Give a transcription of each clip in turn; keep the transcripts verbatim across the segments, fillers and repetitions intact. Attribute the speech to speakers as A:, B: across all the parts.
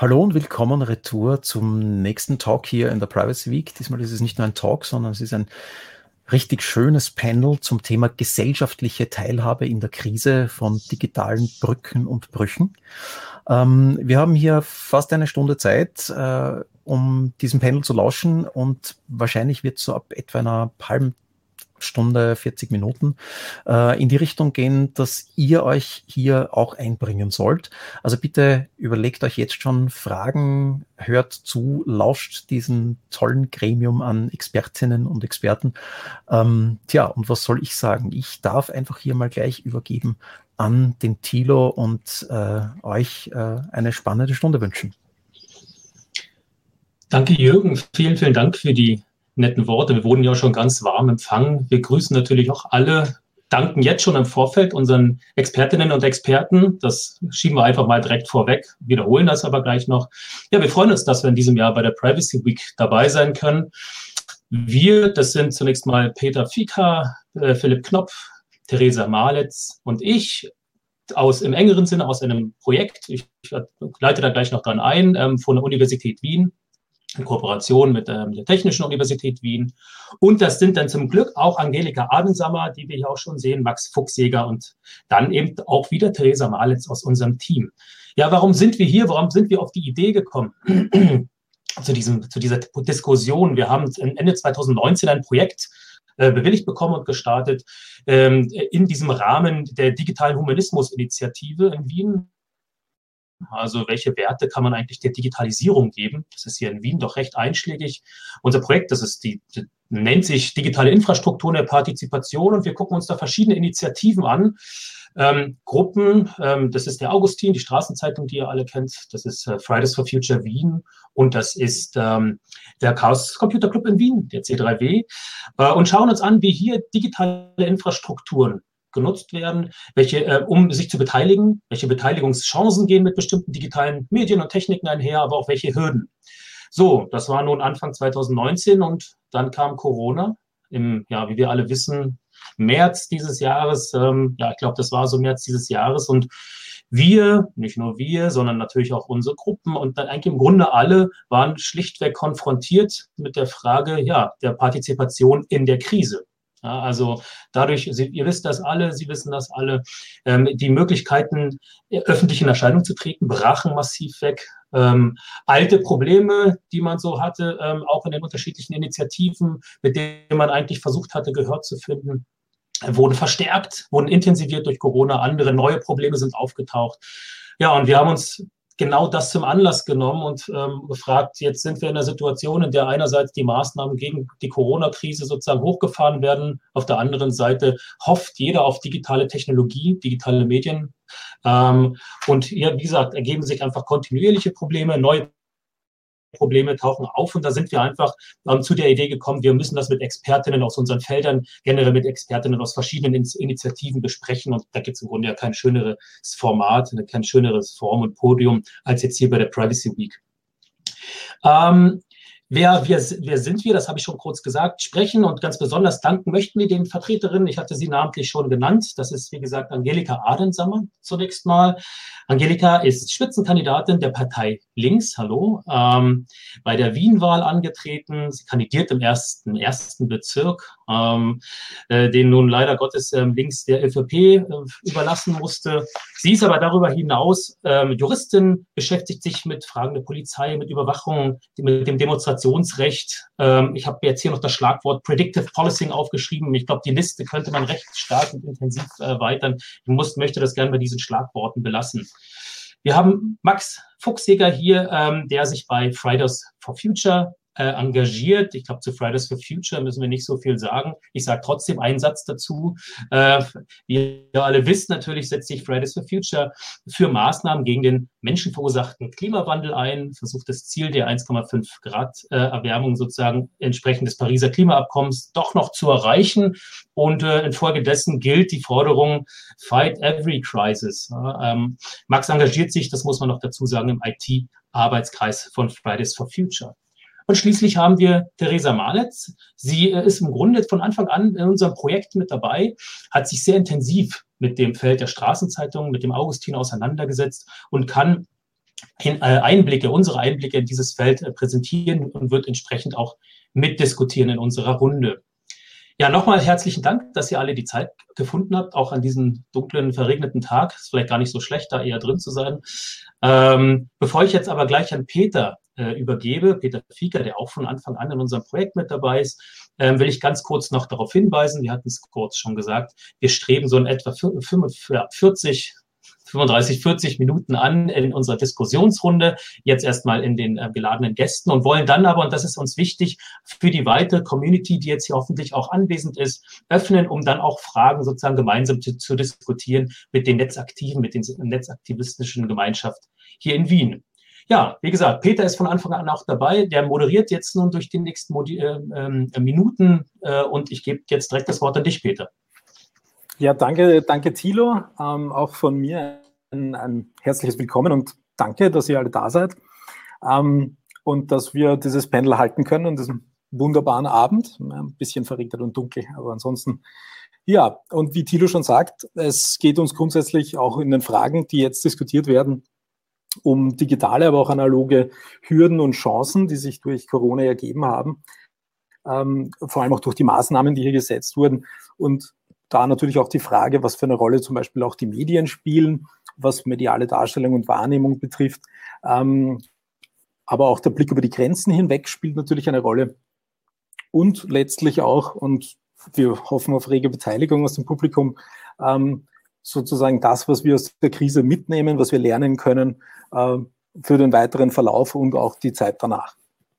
A: Hallo und willkommen retour zum nächsten Talk hier in der Privacy Week. Diesmal ist es nicht nur ein Talk, sondern es ist ein richtig schönes Panel zum Thema gesellschaftliche Teilhabe in der Krise von digitalen Brücken und Brüchen. Ähm, wir haben hier fast eine Stunde Zeit, äh, um diesem Panel zu lauschen, und wahrscheinlich wird es so ab etwa einer halben Stunde, vierzig Minuten, äh, in die Richtung gehen, dass ihr euch hier auch einbringen sollt. Also bitte überlegt euch jetzt schon Fragen, hört zu, lauscht diesem tollen Gremium an Expertinnen und Experten. Ähm, tja, und was soll ich sagen? Ich darf einfach hier mal gleich übergeben an den Thilo und äh, euch äh, eine spannende Stunde wünschen.
B: Danke, Jürgen. Vielen, vielen Dank für die netten Worte. Wir wurden ja schon ganz warm empfangen. Wir grüßen natürlich auch alle, danken jetzt schon im Vorfeld unseren Expertinnen und Experten. Das schieben wir einfach mal direkt vorweg, wiederholen das aber gleich noch. Ja, wir freuen uns, dass wir in diesem Jahr bei der Privacy Week dabei sein können. Wir, das sind zunächst mal Peter Fika, äh, Philipp Knopf, Theresa Malitz und ich, aus im engeren Sinne aus einem Projekt, ich, ich leite da gleich noch dran ein, ähm, von der Universität Wien, in Kooperation mit ähm, der Technischen Universität Wien. Und das sind dann zum Glück auch Angelika Adensammer, die wir hier auch schon sehen, Max Fuchsjäger und dann eben auch wieder Theresa Malitz aus unserem Team. Ja, warum sind wir hier? Warum sind wir auf die Idee gekommen? zu, diesem, zu dieser Diskussion. Wir haben Ende zwanzig neunzehn ein Projekt äh, bewilligt bekommen und gestartet ähm, in diesem Rahmen der digitalen Humanismus-Initiative in Wien. Also welche Werte kann man eigentlich der Digitalisierung geben? Das ist hier in Wien doch recht einschlägig. Unser Projekt, das ist die, die nennt sich digitale Infrastrukturen der Partizipation, und wir gucken uns da verschiedene Initiativen an. Ähm, Gruppen, ähm, das ist der Augustin, die Straßenzeitung, die ihr alle kennt. Das ist äh, Fridays for Future Wien, und das ist ähm, der Chaos Computer Club in Wien, der C drei W. Äh, und schauen uns an, wie hier digitale Infrastrukturen genutzt werden, welche, äh, um sich zu beteiligen, welche Beteiligungschancen gehen mit bestimmten digitalen Medien und Techniken einher, aber auch welche Hürden. So, das war nun Anfang zwanzig neunzehn, und dann kam Corona im, ja, wie wir alle wissen, März dieses Jahres. Ähm, ja, ich glaube, das war so März dieses Jahres, und wir, nicht nur wir, sondern natürlich auch unsere Gruppen und dann eigentlich im Grunde alle waren schlichtweg konfrontiert mit der Frage, ja, der Partizipation in der Krise. Ja, also dadurch, Sie, ihr wisst das alle, Sie wissen das alle, ähm, die Möglichkeiten, öffentlich in Erscheinung zu treten, brachen massiv weg. Ähm, alte Probleme, die man so hatte, ähm, auch in den unterschiedlichen Initiativen, mit denen man eigentlich versucht hatte, Gehör zu finden, wurden verstärkt, wurden intensiviert durch Corona. Andere neue Probleme sind aufgetaucht. Ja, und wir haben uns genau das zum Anlass genommen und ähm, gefragt, jetzt sind wir in einer Situation, in der einerseits die Maßnahmen gegen die Corona-Krise sozusagen hochgefahren werden, auf der anderen Seite hofft jeder auf digitale Technologie, digitale Medien. Ähm, und hier, wie gesagt, ergeben sich einfach kontinuierliche Probleme, neue Probleme tauchen auf, und da sind wir einfach ähm, zu der Idee gekommen, wir müssen das mit Expertinnen aus unseren Feldern, generell mit Expertinnen aus verschiedenen In- Initiativen besprechen, und da gibt es im Grunde ja kein schöneres Format, kein schöneres Forum und Podium als jetzt hier bei der Privacy Week. Ähm, Wer, wer, wer sind wir? Das habe ich schon kurz gesagt. Sprechen und ganz besonders danken möchten wir den Vertreterinnen. Ich hatte sie namentlich schon genannt. Das ist, wie gesagt, Angelika Adensammer zunächst mal. Angelika ist Spitzenkandidatin der Partei Links, hallo, ähm, bei der Wien-Wahl angetreten. Sie kandidiert im ersten, ersten Bezirk, ähm, äh, den nun leider Gottes ähm, links der ÖVP äh, überlassen musste. Sie ist aber darüber hinaus ähm, Juristin, beschäftigt sich mit Fragen der Polizei, mit Überwachung, mit dem Demonstrationsrecht. Ähm, ich habe jetzt hier noch das Schlagwort Predictive Policing aufgeschrieben. Ich glaube, die Liste könnte man recht stark und intensiv erweitern. Ich muss, möchte das gerne bei diesen Schlagworten belassen. Wir haben Max Fuchsjäger hier, ähm, der sich bei Fridays for Future äh, engagiert. Ich glaube, zu Fridays for Future müssen wir nicht so viel sagen. Ich sage trotzdem einen Satz dazu. Äh, wie ihr alle wisst, natürlich setzt sich Fridays for Future für Maßnahmen gegen den menschenverursachten Klimawandel ein, versucht das Ziel der eins Komma fünf Grad äh, Erwärmung sozusagen entsprechend des Pariser Klimaabkommens doch noch zu erreichen. Und äh, infolgedessen gilt die Forderung Fight Every Crisis. Ja, ähm, Max engagiert sich, das muss man noch dazu sagen, im I T-Arbeitskreis von Fridays for Future. Und schließlich haben wir Theresa Malitz. Sie ist im Grunde von Anfang an in unserem Projekt mit dabei, hat sich sehr intensiv mit dem Feld der Straßenzeitungen, mit dem Augustin auseinandergesetzt und kann Einblicke, unsere Einblicke in dieses Feld präsentieren und wird entsprechend auch mitdiskutieren in unserer Runde. Ja, nochmal herzlichen Dank, dass ihr alle die Zeit gefunden habt, auch an diesem dunklen, verregneten Tag. Ist vielleicht gar nicht so schlecht, da eher drin zu sein. Ähm, bevor ich jetzt aber gleich an Peter äh, übergebe, Peter Fieker, der auch von Anfang an in unserem Projekt mit dabei ist, ähm, will ich ganz kurz noch darauf hinweisen, wir hatten es kurz schon gesagt, wir streben so in etwa fünfundvierzig, fünfunddreißig, vierzig Minuten an in unserer Diskussionsrunde, jetzt erstmal in den äh, geladenen Gästen und wollen dann aber, und das ist uns wichtig, für die weitere Community, die jetzt hier hoffentlich auch anwesend ist, öffnen, um dann auch Fragen sozusagen gemeinsam zu, zu diskutieren mit den Netzaktiven, mit den netzaktivistischen Gemeinschaft hier in Wien. Ja, wie gesagt, Peter ist von Anfang an auch dabei. Der moderiert jetzt nun durch die nächsten Modi äh, äh, Minuten äh, und ich gebe jetzt direkt das Wort an dich, Peter.
C: Ja, danke, danke Thilo. Ähm, auch von mir ein, ein herzliches Willkommen und danke, dass ihr alle da seid ähm, und dass wir dieses Panel halten können an diesem wunderbaren Abend. Ein bisschen verregnet und dunkel, aber ansonsten, ja. Und wie Thilo schon sagt, es geht uns grundsätzlich auch in den Fragen, die jetzt diskutiert werden, um digitale, aber auch analoge Hürden und Chancen, die sich durch Corona ergeben haben, ähm, vor allem auch durch die Maßnahmen, die hier gesetzt wurden. Und da natürlich auch die Frage, was für eine Rolle zum Beispiel auch die Medien spielen, was mediale Darstellung und Wahrnehmung betrifft. Ähm, aber auch der Blick über die Grenzen hinweg spielt natürlich eine Rolle. Und letztlich auch, und wir hoffen auf rege Beteiligung aus dem Publikum, ähm, sozusagen das, was wir aus der Krise mitnehmen, was wir lernen können äh, für den weiteren Verlauf und auch die Zeit danach.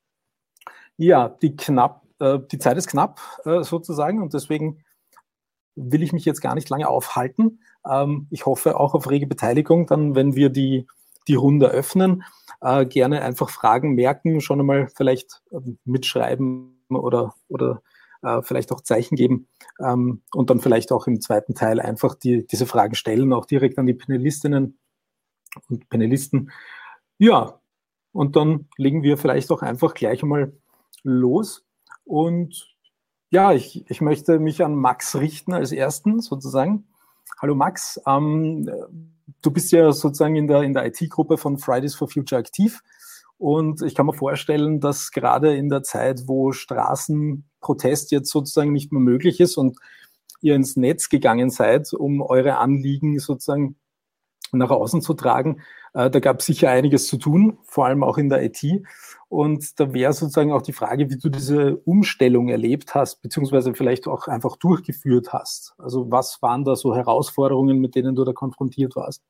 C: Ja, die, knapp, äh, die Zeit ist knapp äh, sozusagen und deswegen will ich mich jetzt gar nicht lange aufhalten. Ähm, ich hoffe auch auf rege Beteiligung, dann, wenn wir die, die Runde öffnen. Äh, gerne einfach Fragen merken, schon einmal vielleicht äh, mitschreiben oder, oder äh, vielleicht auch Zeichen geben ähm, und dann vielleicht auch im zweiten Teil einfach die, diese Fragen stellen, auch direkt an die Panelistinnen und Panelisten. Ja, und dann legen wir vielleicht auch einfach gleich einmal los und ja, ich, ich möchte mich an Max richten als Ersten sozusagen. Hallo Max, ähm, du bist ja sozusagen in der, in der I T-Gruppe von Fridays for Future aktiv und ich kann mir vorstellen, dass gerade in der Zeit, wo Straßenprotest jetzt sozusagen nicht mehr möglich ist und ihr ins Netz gegangen seid, um eure Anliegen sozusagen nach außen zu tragen, äh, da gab es sicher einiges zu tun, vor allem auch in der I T. Und da wäre sozusagen auch die Frage, wie du diese Umstellung erlebt hast, beziehungsweise vielleicht auch einfach durchgeführt hast. Also was waren da so Herausforderungen, mit denen du da konfrontiert warst?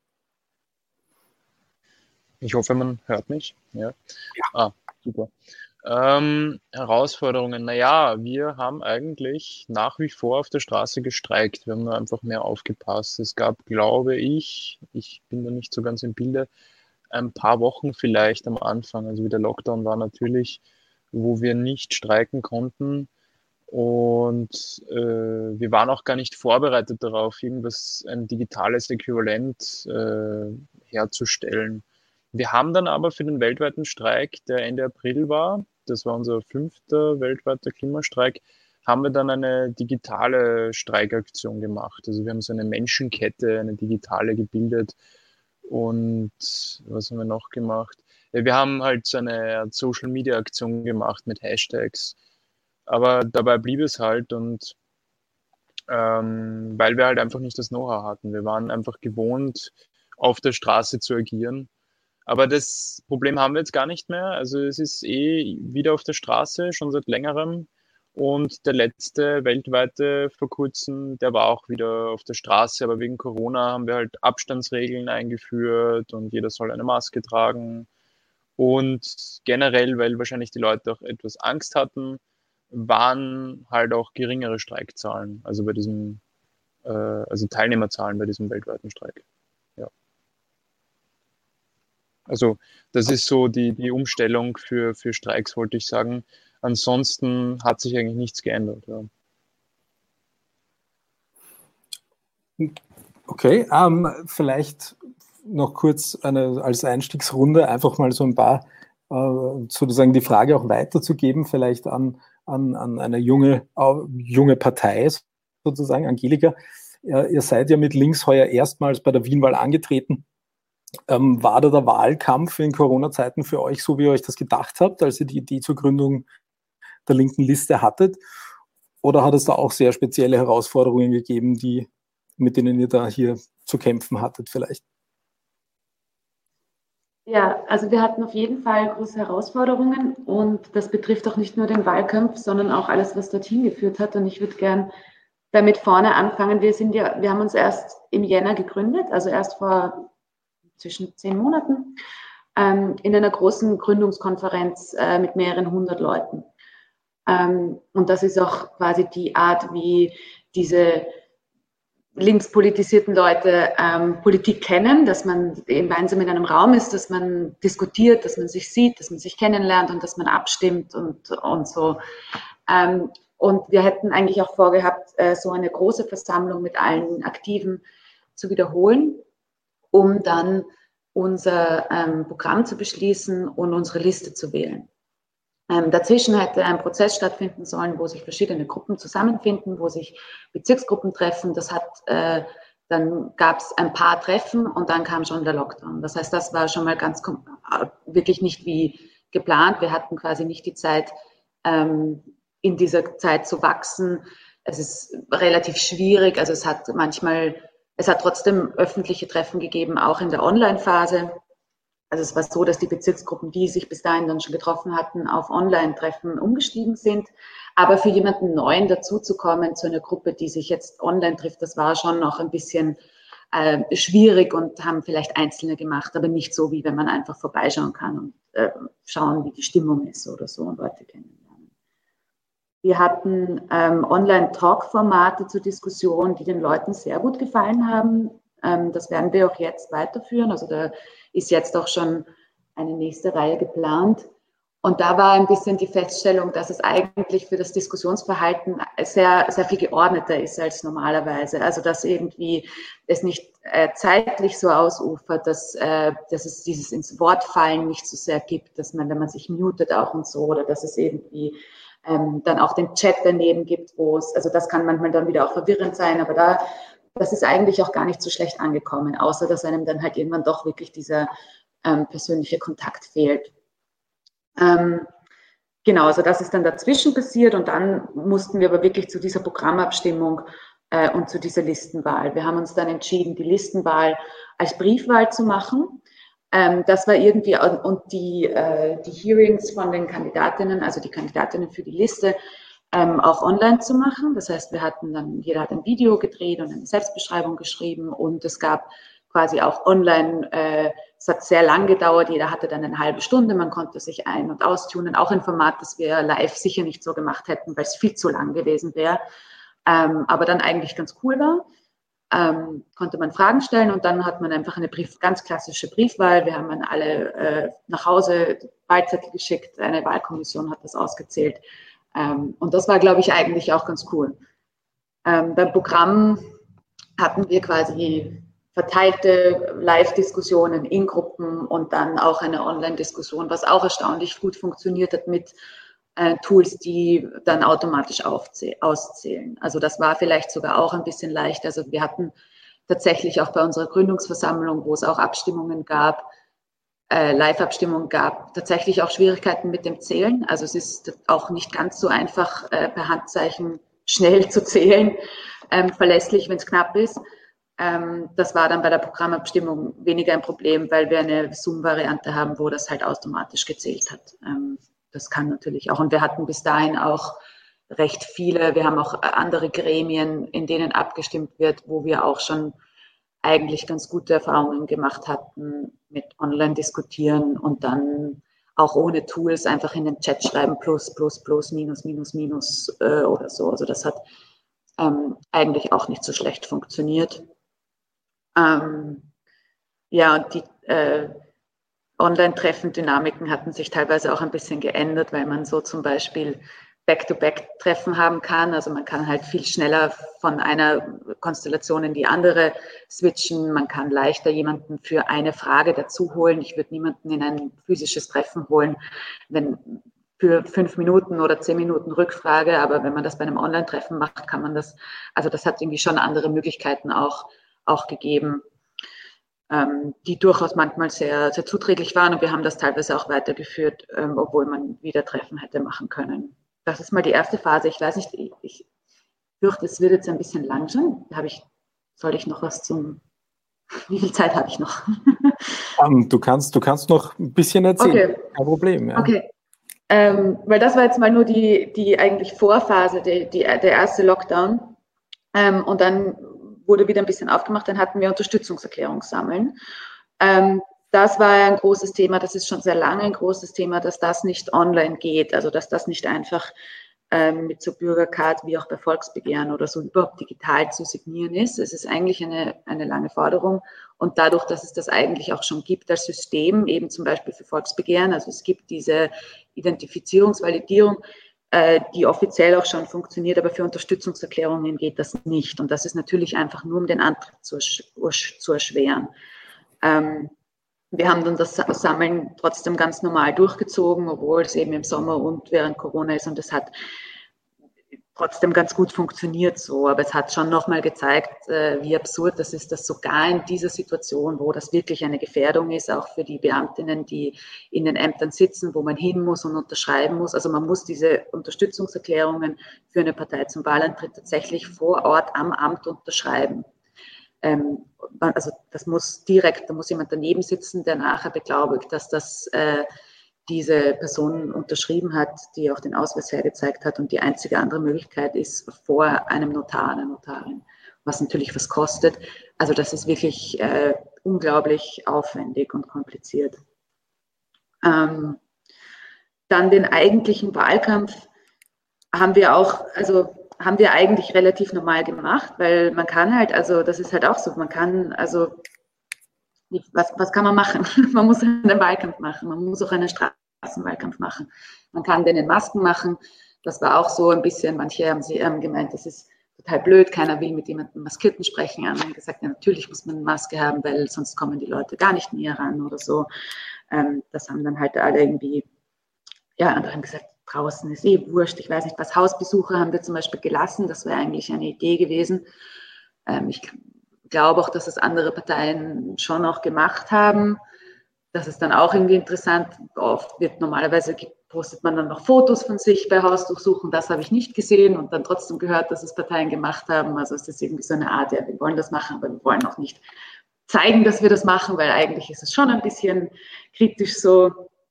D: Ich hoffe, man hört mich. Ja.
C: Ja.
D: Ah, super. Ähm, Herausforderungen. Naja, wir haben eigentlich nach wie vor auf der Straße gestreikt. Wir haben nur einfach mehr aufgepasst. Es gab, glaube ich, ich bin da nicht so ganz im Bilde, ein paar Wochen vielleicht am Anfang, also wie der Lockdown war natürlich, wo wir nicht streiken konnten. Und äh, wir waren auch gar nicht vorbereitet darauf, irgendwas, ein digitales Äquivalent äh, herzustellen. Wir haben dann aber für den weltweiten Streik, der Ende April war, das war unser fünfter weltweiter Klimastreik, haben wir dann eine digitale Streikaktion gemacht. Also wir haben so eine Menschenkette, eine digitale gebildet. Und was haben wir noch gemacht? Ja, wir haben halt so eine Social-Media-Aktion gemacht mit Hashtags. Aber dabei blieb es halt und ähm, weil wir halt einfach nicht das Know-how hatten. Wir waren einfach gewohnt, auf der Straße zu agieren. Aber das Problem haben wir jetzt gar nicht mehr. Also es ist eh wieder auf der Straße, schon seit längerem. Und der letzte weltweite vor kurzem, der war auch wieder auf der Straße. Aber wegen Corona haben wir halt Abstandsregeln eingeführt und jeder soll eine Maske tragen. Und generell, weil wahrscheinlich die Leute auch etwas Angst hatten, waren halt auch geringere Streikzahlen. Also bei diesem, äh, also Teilnehmerzahlen bei diesem weltweiten Streik. Ja. Also das ist so die, die Umstellung für, für Streiks, wollte ich sagen. Ansonsten hat sich eigentlich nichts geändert. Ja.
C: Okay, ähm, vielleicht noch kurz eine, als Einstiegsrunde einfach mal so ein paar, äh, sozusagen die Frage auch weiterzugeben, vielleicht an, an, an eine junge, äh, junge Partei, sozusagen, Angelika. Äh, ihr seid ja mit Links heuer erstmals bei der Wien-Wahl angetreten. Ähm, war da der Wahlkampf in Corona-Zeiten für euch so, wie ihr euch das gedacht habt, als ihr die Idee zur Gründung der linken Liste hattet? Oder hat es da auch sehr spezielle Herausforderungen gegeben, die, mit denen ihr da hier zu kämpfen hattet vielleicht?
E: Ja, also wir hatten auf jeden Fall große Herausforderungen und das betrifft auch nicht nur den Wahlkampf, sondern auch alles, was dorthin geführt hat. Und ich würde gern damit vorne anfangen. Wir sind ja, wir haben uns erst im Jänner gegründet, also erst vor zwischen zehn Monaten, ähm, in einer großen Gründungskonferenz äh, mit mehreren hundert Leuten. Ähm, und das ist auch quasi die Art, wie diese linkspolitisierten Leute ähm, Politik kennen, dass man gemeinsam in einem Raum ist, dass man diskutiert, dass man sich sieht, dass man sich kennenlernt und dass man abstimmt und, und so. Ähm, und wir hätten eigentlich auch vorgehabt, äh, so eine große Versammlung mit allen Aktiven zu wiederholen, um dann unser ähm, Programm zu beschließen und unsere Liste zu wählen. Ähm, dazwischen hätte ein Prozess stattfinden sollen, wo sich verschiedene Gruppen zusammenfinden, wo sich Bezirksgruppen treffen. Das hat, äh, dann gab es ein paar Treffen und dann kam schon der Lockdown. Das heißt, das war schon mal ganz wirklich nicht wie geplant. Wir hatten quasi nicht die Zeit, ähm, in dieser Zeit zu wachsen. Es ist relativ schwierig. Also es hat manchmal, es hat trotzdem öffentliche Treffen gegeben, auch in der Online-Phase. Also es war so, dass die Bezirksgruppen, die sich bis dahin dann schon getroffen hatten, auf Online-Treffen umgestiegen sind. Aber für jemanden Neuen dazuzukommen, zu einer Gruppe, die sich jetzt online trifft, das war schon noch ein bisschen äh, schwierig und haben vielleicht Einzelne gemacht, aber nicht so, wie wenn man einfach vorbeischauen kann und äh, schauen, wie die Stimmung ist oder so und Leute kennenlernen. Wir hatten ähm, Online-Talk-Formate zur Diskussion, die den Leuten sehr gut gefallen haben. Ähm, das werden wir auch jetzt weiterführen. Also da ist jetzt auch schon eine nächste Reihe geplant. Und da war ein bisschen die Feststellung, dass es eigentlich für das Diskussionsverhalten sehr, sehr viel geordneter ist als normalerweise. Also dass irgendwie es nicht äh, zeitlich so ausufert, dass, äh, dass es dieses ins Wortfallen nicht so sehr gibt, dass man, wenn man sich mutet auch und so, oder dass es irgendwie ähm, dann auch den Chat daneben gibt, wo es, also das kann manchmal dann wieder auch verwirrend sein, aber da das ist eigentlich auch gar nicht so schlecht angekommen, außer dass einem dann halt irgendwann doch wirklich dieser ähm, persönliche Kontakt fehlt. Ähm, genau, also das ist dann dazwischen passiert und dann mussten wir aber wirklich zu dieser Programmabstimmung äh, und zu dieser Listenwahl. Wir haben uns dann entschieden, die Listenwahl als Briefwahl zu machen. Ähm, das war irgendwie, und die, äh, die Hearings von den Kandidatinnen, also die Kandidatinnen für die Liste, Ähm, auch online zu machen. Das heißt, wir hatten dann, jeder hat ein Video gedreht und eine Selbstbeschreibung geschrieben und es gab quasi auch online, äh, es hat sehr lang gedauert, jeder hatte dann eine halbe Stunde, man konnte sich ein- und austunen, auch ein Format, das wir live sicher nicht so gemacht hätten, weil es viel zu lang gewesen wäre, ähm, aber dann eigentlich ganz cool war. Ähm, konnte man Fragen stellen und dann hat man einfach eine Brief, ganz klassische Briefwahl. Wir haben dann alle äh, nach Hause Wahlzettel geschickt, eine Wahlkommission hat das ausgezählt. Ähm, und das war, glaube ich, eigentlich auch ganz cool. Ähm, beim Programm hatten wir quasi verteilte Live-Diskussionen in Gruppen und dann auch eine Online-Diskussion, was auch erstaunlich gut funktioniert hat mit äh, Tools, die dann automatisch auszählen. Also das war vielleicht sogar auch ein bisschen leicht. Also wir hatten tatsächlich auch bei unserer Gründungsversammlung, wo es auch Abstimmungen gab, Äh, Live-Abstimmung gab, tatsächlich auch Schwierigkeiten mit dem Zählen. Also es ist auch nicht ganz so einfach, äh, per Handzeichen schnell zu zählen, ähm, verlässlich, wenn es knapp ist. Ähm, das war dann bei der Programmabstimmung weniger ein Problem, weil wir eine Zoom-Variante haben, wo das halt automatisch gezählt hat. Ähm, das kann natürlich auch. Und wir hatten bis dahin auch recht viele, wir haben auch andere Gremien, in denen abgestimmt wird, wo wir auch schon eigentlich ganz gute Erfahrungen gemacht hatten mit Online-Diskutieren und dann auch ohne Tools einfach in den Chat schreiben, plus, plus, plus, minus, minus, minus äh, oder so. Also das hat ähm, eigentlich auch nicht so schlecht funktioniert. Ähm, ja, und die äh, Online-Treffen-Dynamiken hatten sich teilweise auch ein bisschen geändert, weil man so zum Beispiel Back-to-Back-Treffen haben kann. Also man kann halt viel schneller von einer Konstellation in die andere switchen. Man kann leichter jemanden für eine Frage dazu holen. Ich würde niemanden in ein physisches Treffen holen, wenn für fünf Minuten oder zehn Minuten Rückfrage. Aber wenn man das bei einem Online-Treffen macht, kann man das, also das hat irgendwie schon andere Möglichkeiten auch, auch gegeben. ähm, die durchaus manchmal sehr, sehr zuträglich waren und wir haben das teilweise auch weitergeführt, ähm, obwohl man wieder Treffen hätte machen können. Das ist mal die erste Phase. Ich weiß nicht, ich, ich fürchte, es wird jetzt ein bisschen langsam. Da habe ich, soll ich noch was zum, wie viel Zeit habe ich noch?
C: Um, du, kannst, du kannst noch ein bisschen erzählen,
E: okay.
C: Kein Problem. Ja.
E: Okay, ähm, weil das war jetzt mal nur die, die eigentlich Vorphase, die, die, der erste Lockdown. Ähm, und dann wurde wieder ein bisschen aufgemacht, dann hatten wir Unterstützungserklärung sammeln. Ähm, das war ein großes Thema, das ist schon sehr lange ein großes Thema, dass das nicht online geht, also dass das nicht einfach ähm, mit so Bürgercard wie auch bei Volksbegehren oder so überhaupt digital zu signieren ist. Es ist eigentlich eine, eine lange Forderung und dadurch, dass es das eigentlich auch schon gibt als System, eben zum Beispiel für Volksbegehren, also es gibt diese Identifizierungsvalidierung, die offiziell auch schon funktioniert, aber für Unterstützungserklärungen geht das nicht. Und das ist natürlich einfach nur, um den Antritt zu, zu erschweren. Ähm, wir haben dann das Sammeln trotzdem ganz normal durchgezogen, obwohl es eben im Sommer und während Corona ist und es hat trotzdem ganz gut funktioniert so, aber es hat schon nochmal gezeigt, äh, wie absurd das ist, dass sogar in dieser Situation, wo das wirklich eine Gefährdung ist, auch für die Beamtinnen, die in den Ämtern sitzen, wo man hin muss und unterschreiben muss, also man muss diese Unterstützungserklärungen für eine Partei zum Wahlantritt tatsächlich vor Ort am Amt unterschreiben. Ähm, also das muss direkt, da muss jemand daneben sitzen, der nachher beglaubigt, dass das äh, diese Person unterschrieben hat, die auch den Ausweis hergezeigt hat und die einzige andere Möglichkeit ist vor einem Notar, einer Notarin, was natürlich was kostet. Also das ist wirklich äh, unglaublich aufwendig und kompliziert. Ähm, dann den eigentlichen Wahlkampf haben wir auch, also haben wir eigentlich relativ normal gemacht, weil man kann halt, also das ist halt auch so, man kann, also Was, was kann man machen? Man muss einen Wahlkampf machen, man muss auch einen Straßenwahlkampf machen. Man kann den in Masken machen. Das war auch so ein bisschen, manche haben sie ähm, gemeint, das ist total blöd, keiner will mit jemandem Maskierten sprechen. Andere haben gesagt, ja, natürlich muss man eine Maske haben, weil sonst kommen die Leute gar nicht näher ran oder so. Ähm, das haben dann halt alle irgendwie, ja, andere haben gesagt, draußen ist eh wurscht. Ich weiß nicht, was Hausbesuche haben wir zum Beispiel gelassen. Das wäre eigentlich eine Idee gewesen. Ähm, ich Ich glaube auch, dass es andere Parteien schon auch gemacht haben. Das ist dann auch irgendwie interessant. Oft wird normalerweise postet man dann noch Fotos von sich bei Hausdurchsuchen. Das habe ich nicht gesehen und dann trotzdem gehört, dass es Parteien gemacht haben. Also es ist irgendwie so eine Art, ja, wir wollen das machen, aber wir wollen auch nicht zeigen, dass wir das machen, weil eigentlich ist es schon ein bisschen kritisch so.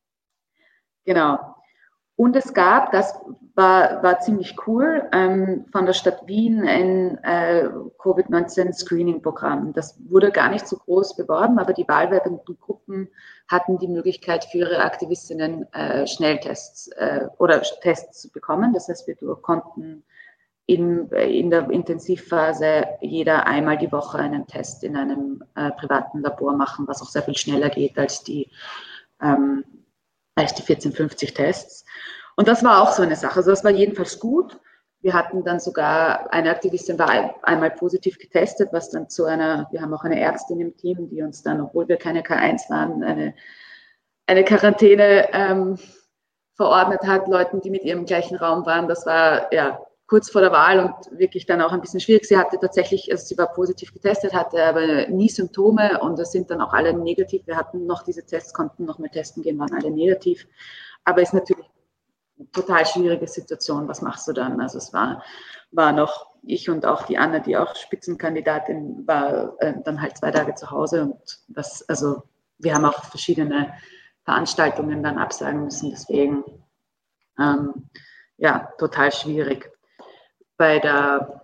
E: Genau. Und es gab, das war, war ziemlich cool, ähm, von der Stadt Wien ein äh, Covid neunzehn Screening-Programm. Das wurde gar nicht so groß beworben, aber die wahlwerbenden Gruppen hatten die Möglichkeit für ihre Aktivistinnen äh, Schnelltests äh, oder Tests zu bekommen. Das heißt, wir konnten in, in der Intensivphase jeder einmal die Woche einen Test in einem äh, privaten Labor machen, was auch sehr viel schneller geht als die ähm, als die vierzehn fünfzig Tests. Und das war auch so eine Sache. Also das war jedenfalls gut. Wir hatten dann sogar, eine Aktivistin war einmal positiv getestet, was dann zu einer, wir haben auch eine Ärztin im Team, die uns dann, obwohl wir keine K eins waren, eine, eine Quarantäne ähm, verordnet hat, Leuten, die mit ihr im gleichen Raum waren. Das war ja kurz vor der Wahl und wirklich dann auch ein bisschen schwierig. Sie hatte tatsächlich, also sie war positiv getestet, hatte aber nie Symptome und es sind dann auch alle negativ. Wir hatten noch diese Tests, konnten noch mal testen gehen, waren alle negativ. Aber es ist natürlich eine total schwierige Situation. Was machst du dann? Also es war, war noch ich und auch die Anna, die auch Spitzenkandidatin war, äh, dann halt zwei Tage zu Hause und das, also wir haben auch verschiedene Veranstaltungen dann absagen müssen. Deswegen, ähm, ja, total schwierig. Bei der,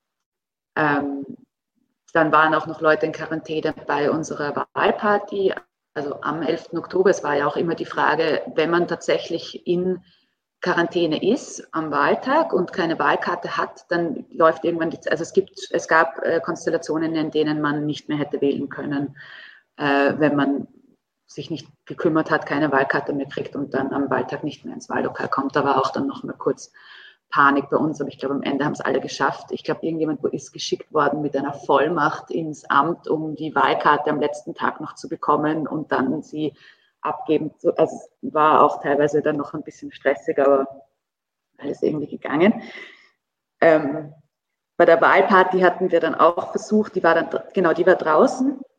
E: ähm, dann waren auch noch Leute in Quarantäne bei unserer Wahlparty, also am elften Oktober. Es war ja auch immer die Frage, wenn man tatsächlich in Quarantäne ist am Wahltag und keine Wahlkarte hat, dann läuft irgendwann die, also es gibt, es gab äh, Konstellationen, in denen man nicht mehr hätte wählen können, äh, wenn man sich nicht gekümmert hat, keine Wahlkarte mehr kriegt und dann am Wahltag nicht mehr ins Wahllokal kommt. Da war auch dann noch mal kurz Panik bei uns, aber ich glaube, am Ende haben es alle geschafft. Ich glaube, irgendjemand ist geschickt worden mit einer Vollmacht ins Amt, um die Wahlkarte am letzten Tag noch zu bekommen und dann sie abgeben. Also es war auch teilweise dann noch ein bisschen stressig, aber alles irgendwie gegangen. Ähm, bei der Wahlparty hatten wir dann auch versucht, die war dann, genau, die war draußen.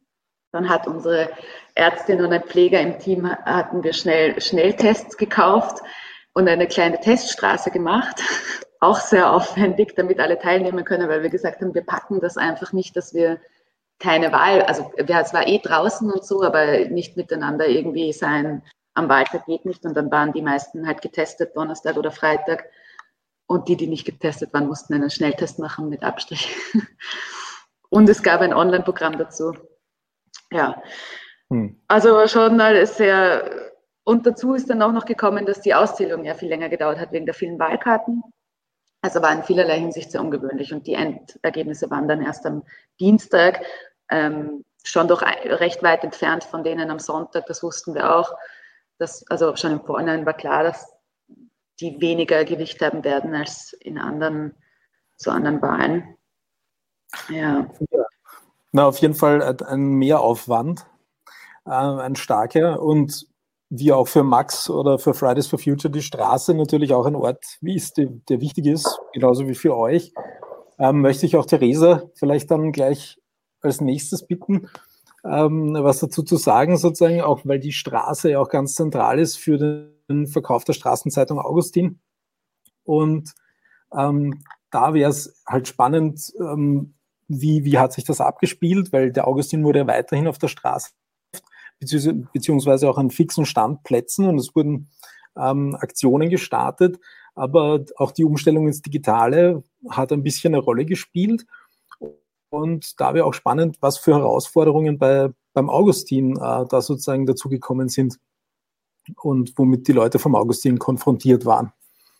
E: Dann hat unsere Ärztin und ein Pfleger im Team hatten wir schnell Schnelltests gekauft und eine kleine Teststraße gemacht. Auch sehr aufwendig, damit alle teilnehmen können, weil wir gesagt haben, wir packen das einfach nicht, dass wir keine Wahl, also es war eh draußen und so, aber nicht miteinander irgendwie sein, am Wahltag geht nicht. Und dann waren die meisten halt getestet, Donnerstag oder Freitag. Und die, die nicht getestet waren, mussten einen Schnelltest machen mit Abstrich. Und es gab ein Online-Programm dazu. Ja, hm. Also schon alles sehr, und dazu ist dann auch noch gekommen, dass die Auszählung ja viel länger gedauert hat wegen der vielen Wahlkarten. Also war in vielerlei Hinsicht sehr ungewöhnlich und die Endergebnisse waren dann erst am Dienstag, ähm, schon doch recht weit entfernt von denen am Sonntag, das wussten wir auch. Das, also schon im Vorhinein war klar, dass die weniger Gewicht haben werden als in anderen, zu anderen Wahlen. Ja.
C: Ja. Na, auf jeden Fall ein Mehraufwand, äh, ein starker, und wie auch für Max oder für Fridays for Future die Straße natürlich auch ein Ort, wie ist, der, der wichtig ist, genauso wie für euch. Ähm, möchte ich auch Theresa vielleicht dann gleich als nächstes bitten, ähm, was dazu zu sagen, sozusagen, auch weil die Straße ja auch ganz zentral ist für den Verkauf der Straßenzeitung Augustin. Und ähm, da wäre es halt spannend, ähm, Wie, wie hat sich das abgespielt? Weil der Augustin wurde ja weiterhin auf der Straße, beziehungsweise auch an fixen Standplätzen, und es wurden ähm, Aktionen gestartet, aber auch die Umstellung ins Digitale hat ein bisschen eine Rolle gespielt. Und da wäre auch spannend, was für Herausforderungen bei, beim Augustin äh, da sozusagen dazugekommen sind und womit die Leute vom Augustin konfrontiert waren.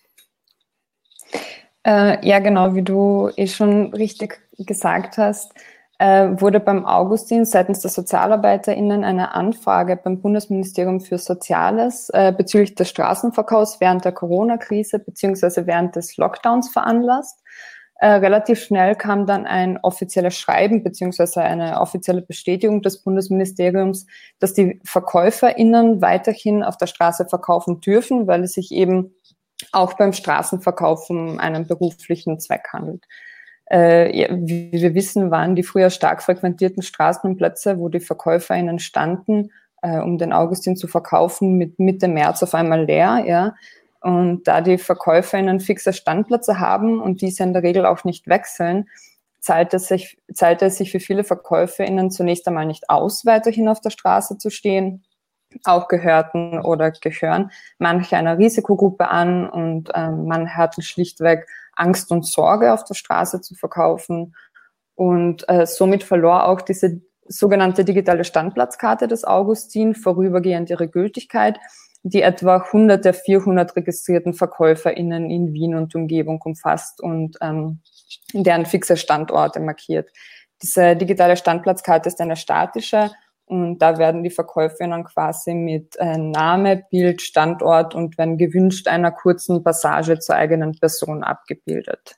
F: Äh, ja, genau, wie du eh schon richtig gesagt hast, äh, wurde beim Augustin seitens der SozialarbeiterInnen eine Anfrage beim Bundesministerium für Soziales äh, bezüglich des Straßenverkaufs während der Corona-Krise beziehungsweise während des Lockdowns veranlasst. Äh, relativ schnell kam dann ein offizielles Schreiben beziehungsweise eine offizielle Bestätigung des Bundesministeriums, dass die VerkäuferInnen weiterhin auf der Straße verkaufen dürfen, weil es sich eben auch beim Straßenverkauf um einen beruflichen Zweck handelt. Äh, ja, wie wir wissen, waren die früher stark frequentierten Straßen und Plätze, wo die VerkäuferInnen standen, äh, um den Augustin zu verkaufen, mit Mitte März auf einmal leer. Ja. Und da die VerkäuferInnen fixe Standplätze haben und diese in der Regel auch nicht wechseln, zahlt es sich, zahlt es sich für viele VerkäuferInnen zunächst einmal nicht aus, weiterhin auf der Straße zu stehen. Auch gehörten oder gehören manche einer Risikogruppe an und ähm, man hatten schlichtweg Angst und Sorge, auf der Straße zu verkaufen. Und äh, somit verlor auch diese sogenannte digitale Standplatzkarte des Augustin vorübergehend ihre Gültigkeit, die etwa hundert der vierhundert registrierten VerkäuferInnen in Wien und Umgebung umfasst und ähm, deren fixe Standorte markiert. Diese digitale Standplatzkarte ist eine statische, und da werden die VerkäuferInnen quasi mit äh, Name, Bild, Standort und wenn gewünscht einer kurzen Passage zur eigenen Person abgebildet.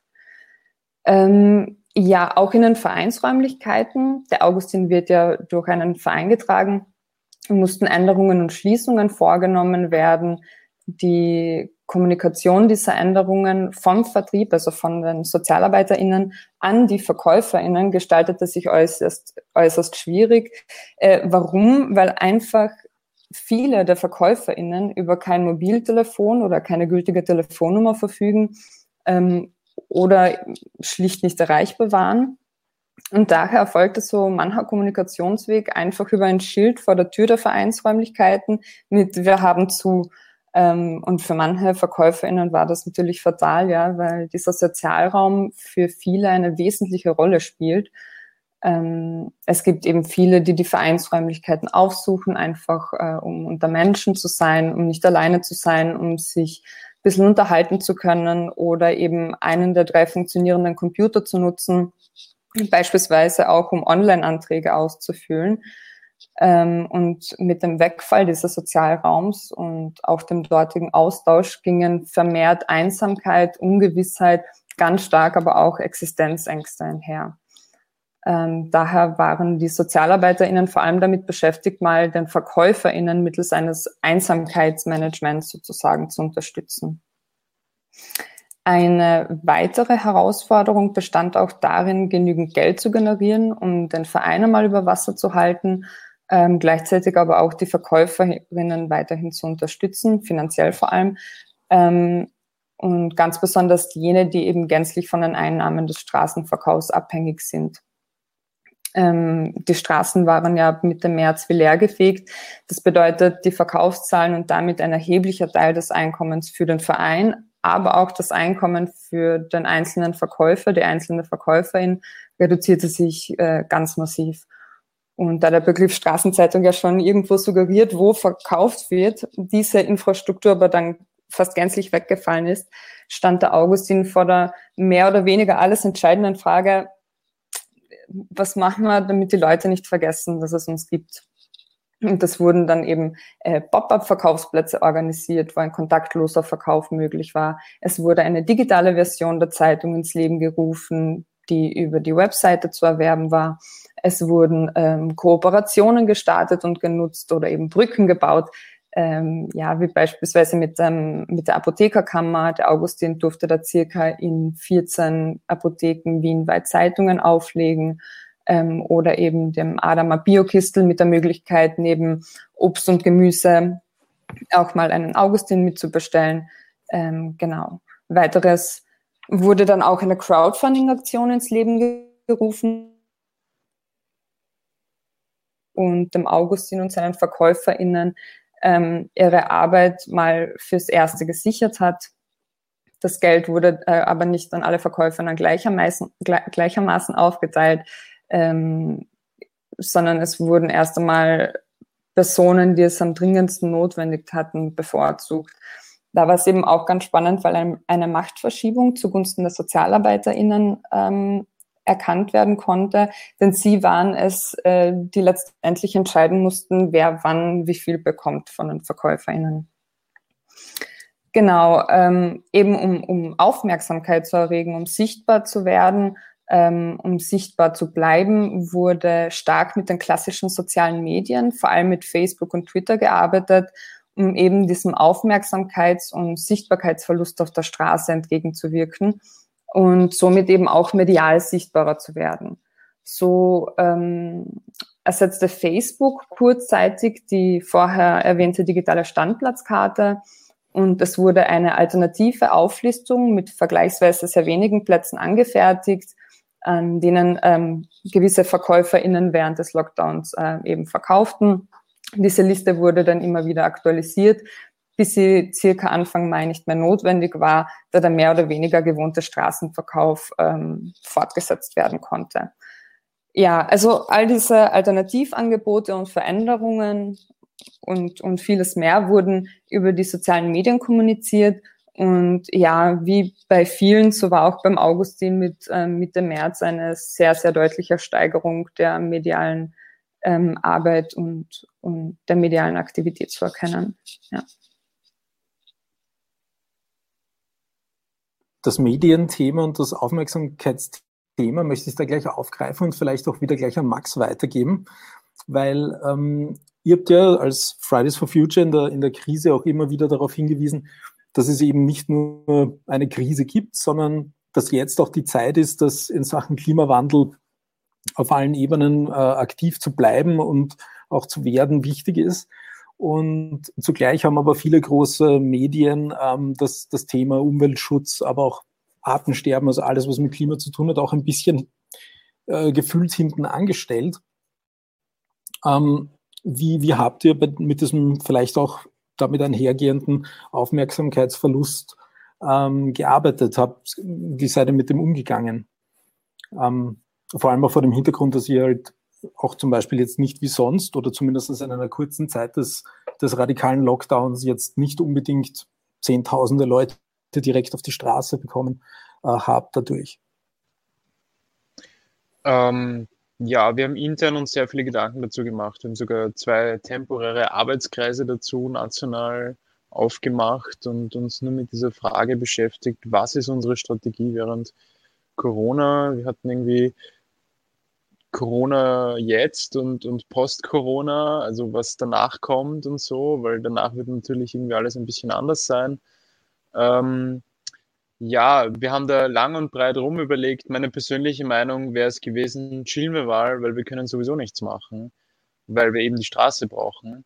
F: Ähm, ja, auch in den Vereinsräumlichkeiten, der Augustin wird ja durch einen Verein getragen, mussten Änderungen und Schließungen vorgenommen werden. Die Kommunikation dieser Änderungen vom Vertrieb, also von den SozialarbeiterInnen an die VerkäuferInnen, gestaltete sich äußerst, äußerst schwierig. Äh, warum? Weil einfach viele der VerkäuferInnen über kein Mobiltelefon oder keine gültige Telefonnummer verfügen ähm, oder schlicht nicht erreichbar waren. Und daher erfolgte so mancher Kommunikationsweg einfach über ein Schild vor der Tür der Vereinsräumlichkeiten mit "Wir haben zu". Ähm, und für manche VerkäuferInnen war das natürlich fatal, ja, weil dieser Sozialraum für viele eine wesentliche Rolle spielt. Ähm, es gibt eben viele, die die Vereinsräumlichkeiten aufsuchen, einfach äh, um unter Menschen zu sein, um nicht alleine zu sein, um sich ein bisschen unterhalten zu können oder eben einen der drei funktionierenden Computer zu nutzen, beispielsweise auch um Online-Anträge auszufüllen. Ähm, und mit dem Wegfall dieses Sozialraums und auch dem dortigen Austausch gingen vermehrt Einsamkeit, Ungewissheit, ganz stark aber auch Existenzängste einher. Ähm, daher waren die SozialarbeiterInnen vor allem damit beschäftigt, mal den VerkäuferInnen mittels eines Einsamkeitsmanagements sozusagen zu unterstützen. Eine weitere Herausforderung bestand auch darin, genügend Geld zu generieren, um den Verein einmal über Wasser zu halten, ähm, gleichzeitig aber auch die Verkäuferinnen weiterhin zu unterstützen, finanziell vor allem. Ähm, und ganz besonders jene, die eben gänzlich von den Einnahmen des Straßenverkaufs abhängig sind. Ähm, die Straßen waren ja Mitte März wie leergefegt. Das bedeutet, die Verkaufszahlen und damit ein erheblicher Teil des Einkommens für den Verein, aber auch das Einkommen für den einzelnen Verkäufer, die einzelne Verkäuferin, reduzierte sich äh, ganz massiv. Und da der Begriff Straßenzeitung ja schon irgendwo suggeriert, wo verkauft wird, diese Infrastruktur aber dann fast gänzlich weggefallen ist, stand der Augustin vor der mehr oder weniger alles entscheidenden Frage: Was machen wir, damit die Leute nicht vergessen, dass es uns gibt? Und das wurden dann eben äh, Pop-up-Verkaufsplätze organisiert, wo ein kontaktloser Verkauf möglich war. Es wurde eine digitale Version der Zeitung ins Leben gerufen, die über die Webseite zu erwerben war. Es wurden ähm, Kooperationen gestartet und genutzt oder eben Brücken gebaut, ähm, ja, wie beispielsweise mit, ähm, mit der Apothekerkammer. Der Augustin durfte da circa in vierzehn Apotheken wienweit Zeitungen auflegen, ähm, oder eben dem Adamer Biokistel mit der Möglichkeit, neben Obst und Gemüse auch mal einen Augustin mitzubestellen. Ähm, genau. Weiteres wurde dann auch eine Crowdfunding-Aktion ins Leben gerufen und dem Augustin und seinen VerkäuferInnen ähm, ihre Arbeit mal fürs Erste gesichert hat. Das Geld wurde äh, aber nicht an alle Verkäuferinnen gleichermaßen, gleichermaßen aufgeteilt, ähm, sondern es wurden erst einmal Personen, die es am dringendsten notwendig hatten, bevorzugt. Da war es eben auch ganz spannend, weil ein, eine Machtverschiebung zugunsten der SozialarbeiterInnen ähm, erkannt werden konnte, denn sie waren es, äh, die letztendlich entscheiden mussten, wer wann wie viel bekommt von den VerkäuferInnen. Genau, ähm, eben um, um Aufmerksamkeit zu erregen, um sichtbar zu werden, ähm, um sichtbar zu bleiben, wurde stark mit den klassischen sozialen Medien, vor allem mit Facebook und Twitter gearbeitet, um eben diesem Aufmerksamkeits- und Sichtbarkeitsverlust auf der Straße entgegenzuwirken und somit eben auch medial sichtbarer zu werden. So ähm, ersetzte Facebook kurzzeitig die vorher erwähnte digitale Standplatzkarte und es wurde eine alternative Auflistung mit vergleichsweise sehr wenigen Plätzen angefertigt, an denen ähm, gewisse VerkäuferInnen während des Lockdowns äh, eben verkauften. Diese Liste wurde dann immer wieder aktualisiert, bis sie circa Anfang Mai nicht mehr notwendig war, da der mehr oder weniger gewohnte Straßenverkauf ähm, fortgesetzt werden konnte. Ja, also all diese Alternativangebote und Veränderungen und, und vieles mehr wurden über die sozialen Medien kommuniziert. Und ja, wie bei vielen, so war auch beim Augustin mit ähm, Mitte März eine sehr, sehr deutliche Steigerung der medialen ähm, Arbeit und, und der medialen Aktivität zu erkennen. Ja.
C: Das Medienthema und das Aufmerksamkeitsthema möchte ich da gleich aufgreifen und vielleicht auch wieder gleich an Max weitergeben, weil ähm, ihr habt ja als Fridays for Future in der, in der Krise auch immer wieder darauf hingewiesen, dass es eben nicht nur eine Krise gibt, sondern dass jetzt auch die Zeit ist, dass in Sachen Klimawandel auf allen Ebenen äh, aktiv zu bleiben und auch zu werden wichtig ist. Und zugleich haben aber viele große Medien ähm, das, das Thema Umweltschutz, aber auch Artensterben, also alles, was mit Klima zu tun hat, auch ein bisschen äh, gefühlt hinten angestellt. Ähm, wie, wie habt ihr mit diesem vielleicht auch damit einhergehenden Aufmerksamkeitsverlust ähm, gearbeitet? Habt, wie seid ihr mit dem umgegangen? Ähm, vor allem auch vor dem Hintergrund, dass ihr halt auch zum Beispiel jetzt nicht wie sonst oder zumindest in einer kurzen Zeit des, des radikalen Lockdowns jetzt nicht unbedingt zehntausende Leute direkt auf die Straße bekommen äh, habt dadurch.
D: Ähm, ja, wir haben intern uns sehr viele Gedanken dazu gemacht. Wir haben sogar zwei temporäre Arbeitskreise dazu national aufgemacht und uns nur mit dieser Frage beschäftigt, was ist unsere Strategie während Corona? Wir hatten irgendwie Corona jetzt und, und Post-Corona, also was danach kommt und so, weil danach wird natürlich irgendwie alles ein bisschen anders sein. Ähm, Ja, wir haben da lang und breit rum überlegt. Meine persönliche Meinung wäre es gewesen, chillen wir mal, weil wir können sowieso nichts machen, weil wir eben die Straße brauchen.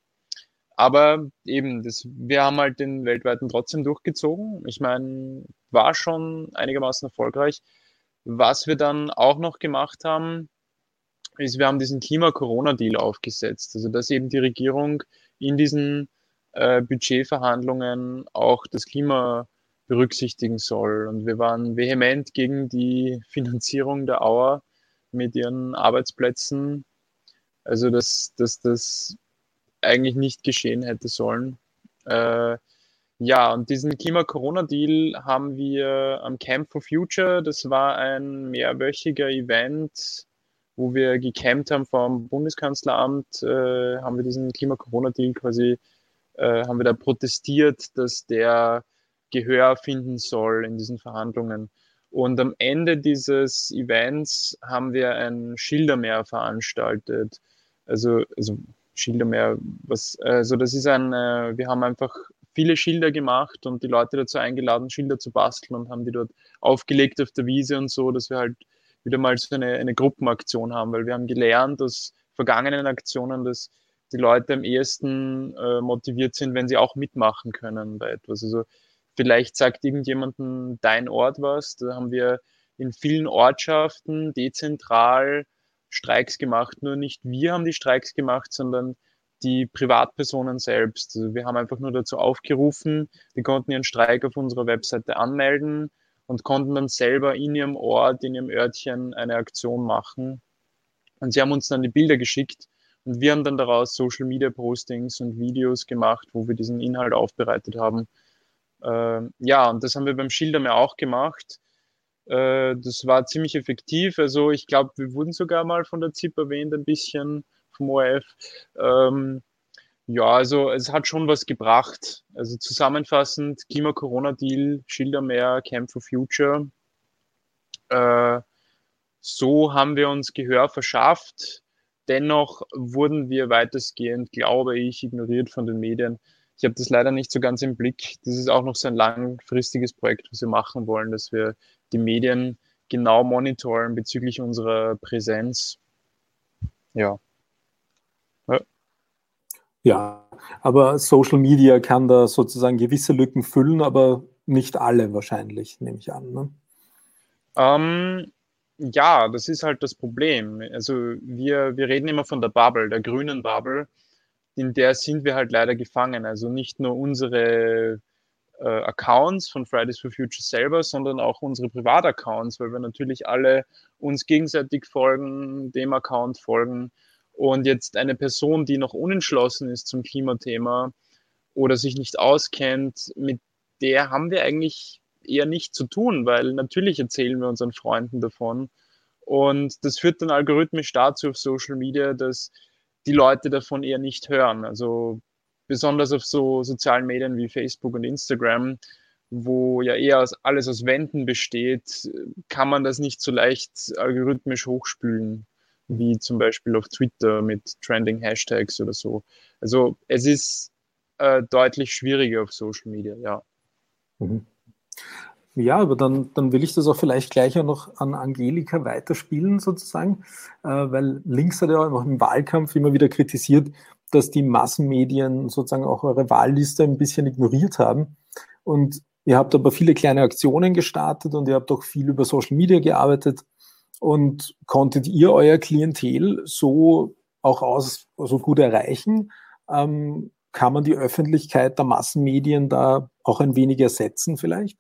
D: Aber eben, das, wir haben halt den weltweiten trotzdem durchgezogen. Ich meine, war schon einigermaßen erfolgreich. Was wir dann auch noch gemacht haben, ist, wir haben diesen Klima-Corona-Deal aufgesetzt. Also, dass eben die Regierung in diesen äh, Budgetverhandlungen auch das Klima berücksichtigen soll. Und wir waren vehement gegen die Finanzierung der Auer mit ihren Arbeitsplätzen. Also, dass, dass das eigentlich nicht geschehen hätte sollen. Äh, ja, und diesen Klima-Corona-Deal haben wir am Camp for Future. Das war ein mehrwöchiger Event, wo wir gecampt haben vom Bundeskanzleramt, äh, haben wir diesen Klima-Corona-Deal quasi, äh, haben wir da protestiert, dass der Gehör finden soll in diesen Verhandlungen. Und am Ende dieses Events haben wir ein Schildermeer veranstaltet. Also, also Schildermeer, was, also das ist ein, äh, wir haben einfach viele Schilder gemacht und die Leute dazu eingeladen, Schilder zu basteln und haben die dort aufgelegt auf der Wiese und so, dass wir halt wieder mal so eine, eine Gruppenaktion haben, weil wir haben gelernt aus vergangenen Aktionen, dass die Leute am ehesten äh, motiviert sind, wenn sie auch mitmachen können bei etwas. Also vielleicht sagt irgendjemandem dein Ort was. Da haben wir in vielen Ortschaften dezentral Streiks gemacht. Nur nicht wir haben die Streiks gemacht, sondern die Privatpersonen selbst. Also wir haben einfach nur dazu aufgerufen, die konnten ihren Streik auf unserer Webseite anmelden und konnten dann selber in ihrem Ort, in ihrem Örtchen eine Aktion machen. Und sie haben uns dann die Bilder geschickt und wir haben dann daraus Social-Media-Postings und Videos gemacht, wo wir diesen Inhalt aufbereitet haben. Äh, ja, und das haben wir beim Schildermeer auch gemacht. Äh, das war ziemlich effektiv. Also ich glaube, wir wurden sogar mal von der Z I P erwähnt, ein bisschen vom O R F. Ähm, ja, also es hat schon was gebracht. Also zusammenfassend, Klima-Corona-Deal, Schildermeer, Camp for Future. Äh, so haben wir uns Gehör verschafft. Dennoch wurden wir weitestgehend, glaube ich, ignoriert von den Medien. Ich habe das leider nicht so ganz im Blick. Das ist auch noch so ein langfristiges Projekt, was wir machen wollen, dass wir die Medien genau monitoren bezüglich unserer Präsenz. Ja. Ja.
C: Ja, aber Social Media kann da sozusagen gewisse Lücken füllen, aber nicht alle wahrscheinlich, nehme ich an. Ne?
D: Ähm, ja, das ist halt das Problem. Also wir, wir reden immer von der Bubble, der grünen Bubble. In der sind wir halt leider gefangen. Also nicht nur unsere äh, Accounts von Fridays for Future selber, sondern auch unsere Privataccounts, weil wir natürlich alle uns gegenseitig folgen, dem Account folgen. Und jetzt eine Person, die noch unentschlossen ist zum Klimathema oder sich nicht auskennt, mit der haben wir eigentlich eher nicht zu tun, weil natürlich erzählen wir unseren Freunden davon. Und das führt dann algorithmisch dazu auf Social Media, dass die Leute davon eher nicht hören. Also besonders auf so sozialen Medien wie Facebook und Instagram, wo ja eher alles aus Wänden besteht, kann man das nicht so leicht algorithmisch hochspülen, wie zum Beispiel auf Twitter mit Trending Hashtags oder so. Also es ist äh, deutlich schwieriger auf Social Media, ja.
C: Mhm. Ja, aber dann, dann will ich das auch vielleicht gleich auch noch an Angelika weiterspielen sozusagen, äh, weil Links hat ja auch im Wahlkampf immer wieder kritisiert, dass die Massenmedien sozusagen auch eure Wahlliste ein bisschen ignoriert haben. Und ihr habt aber viele kleine Aktionen gestartet und ihr habt auch viel über Social Media gearbeitet. Und konntet ihr euer Klientel so auch aus, so gut erreichen? Ähm, kann man die Öffentlichkeit der Massenmedien da auch ein wenig ersetzen vielleicht?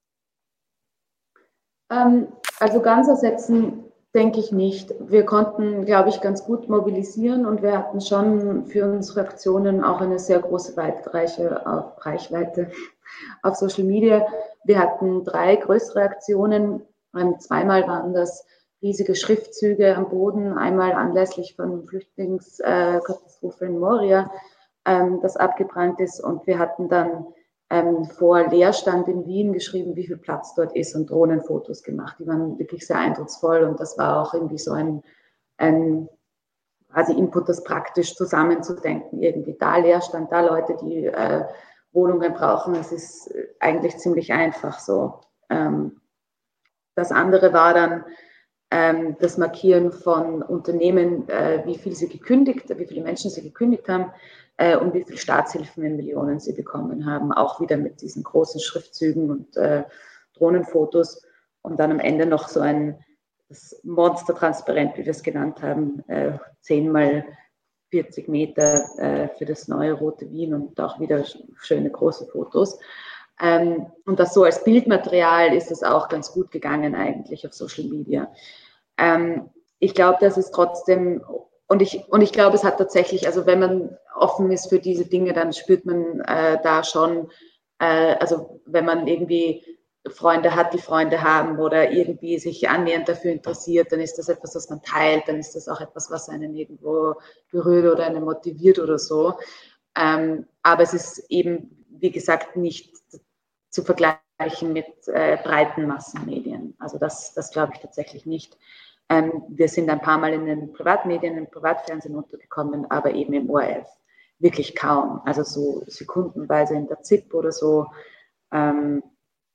E: Ähm, also ganz ersetzen denke ich nicht. Wir konnten, glaube ich, ganz gut mobilisieren und wir hatten schon für unsere Aktionen auch eine sehr große Reichweite auf, Reichweite auf Social Media. Wir hatten drei größere Aktionen. Ähm, zweimal waren das riesige Schriftzüge am Boden, einmal anlässlich von Flüchtlingskatastrophe in Moria, ähm, das abgebrannt ist. Und wir hatten dann ähm, vor Leerstand in Wien geschrieben, wie viel Platz dort ist und Drohnenfotos gemacht. Die waren wirklich sehr eindrucksvoll und das war auch irgendwie so ein, ein quasi Input, das praktisch zusammenzudenken. Irgendwie da Leerstand, da Leute, die äh, Wohnungen brauchen. Es ist eigentlich ziemlich einfach so. Ähm, das andere war dann ähm, das Markieren von Unternehmen, äh, wie viel sie gekündigt, wie viele Menschen sie gekündigt haben äh, und wie viele Staatshilfen in Millionen sie bekommen haben, auch wieder mit diesen großen Schriftzügen und äh, Drohnenfotos und dann am Ende noch so ein das Monster-Transparent, wie wir es genannt haben, äh, zehn mal vierzig Meter äh, für das neue Rote Wien und auch wieder schöne große Fotos. Ähm, und das so als Bildmaterial ist es auch ganz gut gegangen eigentlich auf Social Media. Ähm, ich glaube, dass es trotzdem, und ich, und ich glaube, es hat tatsächlich, also wenn man offen ist für diese Dinge, dann spürt man äh, da schon, äh, also wenn man irgendwie Freunde hat, die Freunde haben oder irgendwie sich annähernd dafür interessiert, dann ist das etwas, was man teilt, dann ist das auch etwas, was einen irgendwo berührt oder einen motiviert oder so. Ähm, aber es ist eben, wie gesagt, nicht zu vergleichen mit äh, breiten Massenmedien. Also das, das glaube ich tatsächlich nicht. Ähm, wir sind ein paar Mal in den Privatmedien, im Privatfernsehen untergekommen, aber eben im O R F wirklich kaum. Also so sekundenweise in der Z I P oder so. Ähm,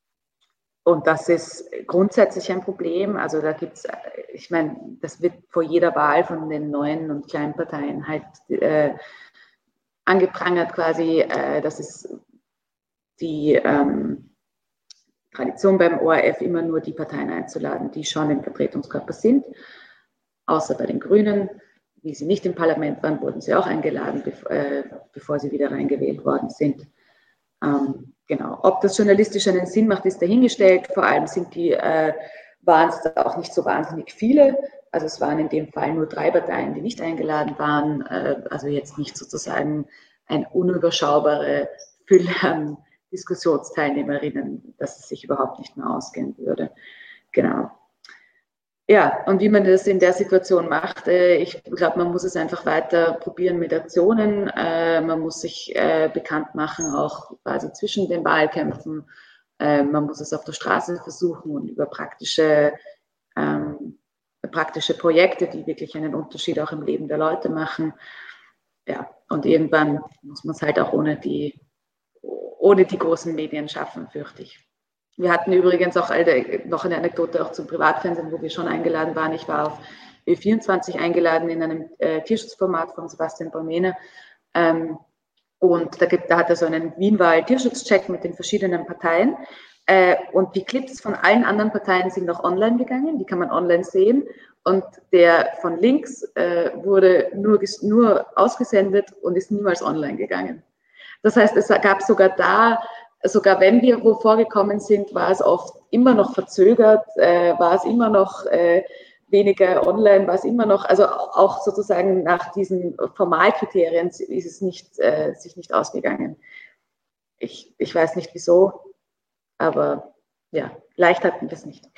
E: Und das ist grundsätzlich ein Problem. Also da gibt es, ich meine, das wird vor jeder Wahl von den neuen und kleinen Parteien halt äh, angeprangert quasi. Äh, das ist die ähm, Tradition beim O R F, immer nur die Parteien einzuladen, die schon im Vertretungskörper sind. Außer bei den Grünen. Wie sie nicht im Parlament waren, wurden sie auch eingeladen, bevor, äh, bevor sie wieder reingewählt worden sind. Ähm, Genau. Ob das journalistisch einen Sinn macht, ist dahingestellt. Vor allem sind die, äh, waren es da auch nicht so wahnsinnig viele. Also es waren in dem Fall nur drei Parteien, die nicht eingeladen waren. Äh, also jetzt nicht sozusagen eine unüberschaubare Fülle an Diskussionsteilnehmerinnen, dass es sich überhaupt nicht mehr ausgehen würde. Genau. Ja, und wie man das in der Situation macht, äh, ich glaube, man muss es einfach weiter probieren mit Aktionen. Äh, man muss sich äh, bekannt machen, auch quasi zwischen den Wahlkämpfen. Äh, man muss es auf der Straße versuchen und über praktische, ähm, praktische Projekte, die wirklich einen Unterschied auch im Leben der Leute machen. Ja, und irgendwann muss man es halt auch ohne die, ohne die großen Medien schaffen, fürchte ich. Wir hatten übrigens auch eine, noch eine Anekdote auch zum Privatfernsehen, wo wir schon eingeladen waren. Ich war auf Ö vierundzwanzig eingeladen in einem äh, Tierschutzformat von Sebastian Bormene. Ähm, und da, gibt, da hat er so einen Wienwahl-Tierschutzcheck mit den verschiedenen Parteien. Äh, und die Clips von allen anderen Parteien sind noch online gegangen. Die kann man online sehen. Und der von links äh, wurde nur, nur ausgesendet und ist niemals online gegangen. Das heißt, es gab sogar da, sogar wenn wir wo vorgekommen sind, war es oft immer noch verzögert, äh, war es immer noch äh, weniger online, war es immer noch, also auch sozusagen nach diesen Formalkriterien ist es nicht, äh, sich nicht ausgegangen. Ich, ich weiß nicht wieso, aber ja, leicht hatten wir es nicht.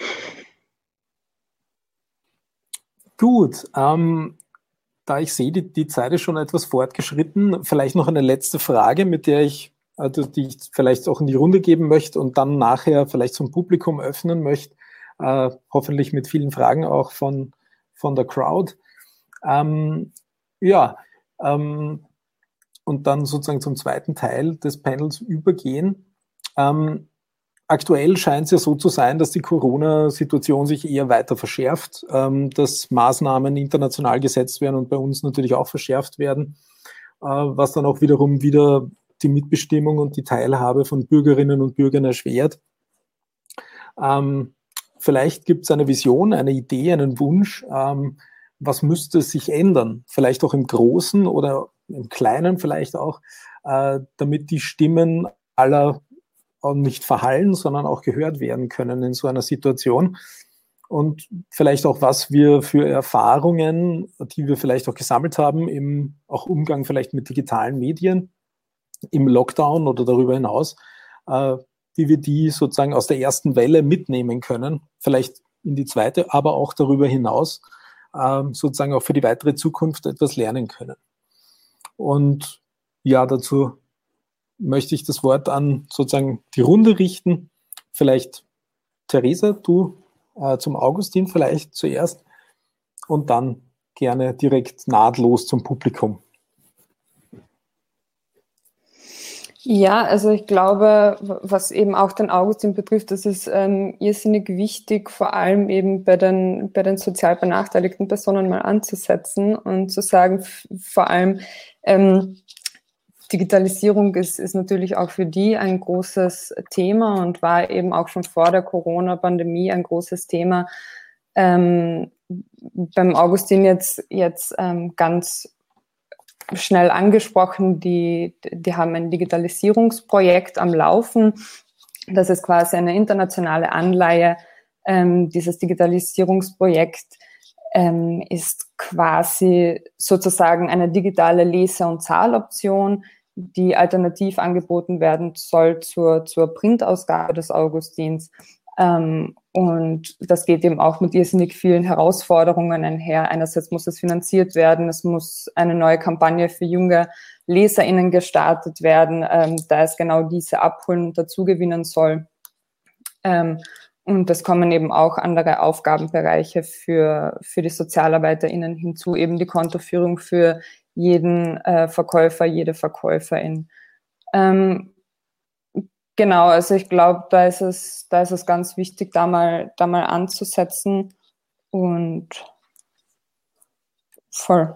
C: Gut, ähm, da ich sehe, die, die Zeit ist schon etwas fortgeschritten, vielleicht noch eine letzte Frage, mit der ich Also die ich vielleicht auch in die Runde geben möchte und dann nachher vielleicht zum Publikum öffnen möchte, äh, hoffentlich mit vielen Fragen auch von, von der Crowd. Ähm, ja, ähm, und dann sozusagen zum zweiten Teil des Panels übergehen. Ähm, aktuell scheint es ja so zu sein, dass die Corona-Situation sich eher weiter verschärft, ähm, dass Maßnahmen international gesetzt werden und bei uns natürlich auch verschärft werden, äh, was dann auch wiederum wieder die Mitbestimmung und die Teilhabe von Bürgerinnen und Bürgern erschwert. Ähm, vielleicht gibt es eine Vision, eine Idee, einen Wunsch, ähm, was müsste sich ändern, vielleicht auch im Großen oder im Kleinen vielleicht auch, äh, damit die Stimmen aller auch nicht verhallen, sondern auch gehört werden können in so einer Situation. Und vielleicht auch, was wir für Erfahrungen, die wir vielleicht auch gesammelt haben, im auch Umgang vielleicht mit digitalen Medien, im Lockdown oder darüber hinaus, äh, wie wir die sozusagen aus der ersten Welle mitnehmen können, vielleicht in die zweite, aber auch darüber hinaus äh, sozusagen auch für die weitere Zukunft etwas lernen können. Und ja, dazu möchte ich das Wort an sozusagen die Runde richten. Vielleicht Theresa, du äh, zum Augustin vielleicht zuerst und dann gerne direkt nahtlos zum Publikum.
F: Ja, also ich glaube, was eben auch den Augustin betrifft, das ist ähm, irrsinnig wichtig, vor allem eben bei den, bei den sozial benachteiligten Personen mal anzusetzen und zu sagen, f- vor allem ähm, Digitalisierung ist, ist natürlich auch für die ein großes Thema und war eben auch schon vor der Corona-Pandemie ein großes Thema. Ähm, beim Augustin jetzt, jetzt ähm, ganz schnell angesprochen, die, die haben ein Digitalisierungsprojekt am Laufen. Das ist quasi eine internationale Anleihe. Ähm, dieses Digitalisierungsprojekt ähm, ist quasi sozusagen eine digitale Lese- und Zahloption, die alternativ angeboten werden soll zur, zur Printausgabe des Augustins. Ähm, und das geht eben auch mit irrsinnig vielen Herausforderungen einher. Einerseits muss es finanziert werden, es muss eine neue Kampagne für junge LeserInnen gestartet werden, ähm, da es genau diese abholen und dazugewinnen soll. Ähm, und es kommen eben auch andere Aufgabenbereiche für, für die SozialarbeiterInnen hinzu, eben die Kontoführung für jeden äh, Verkäufer, jede Verkäuferin. Ähm, Genau, also ich glaube, da ist es, da ist es ganz wichtig, da mal, da mal anzusetzen und voll.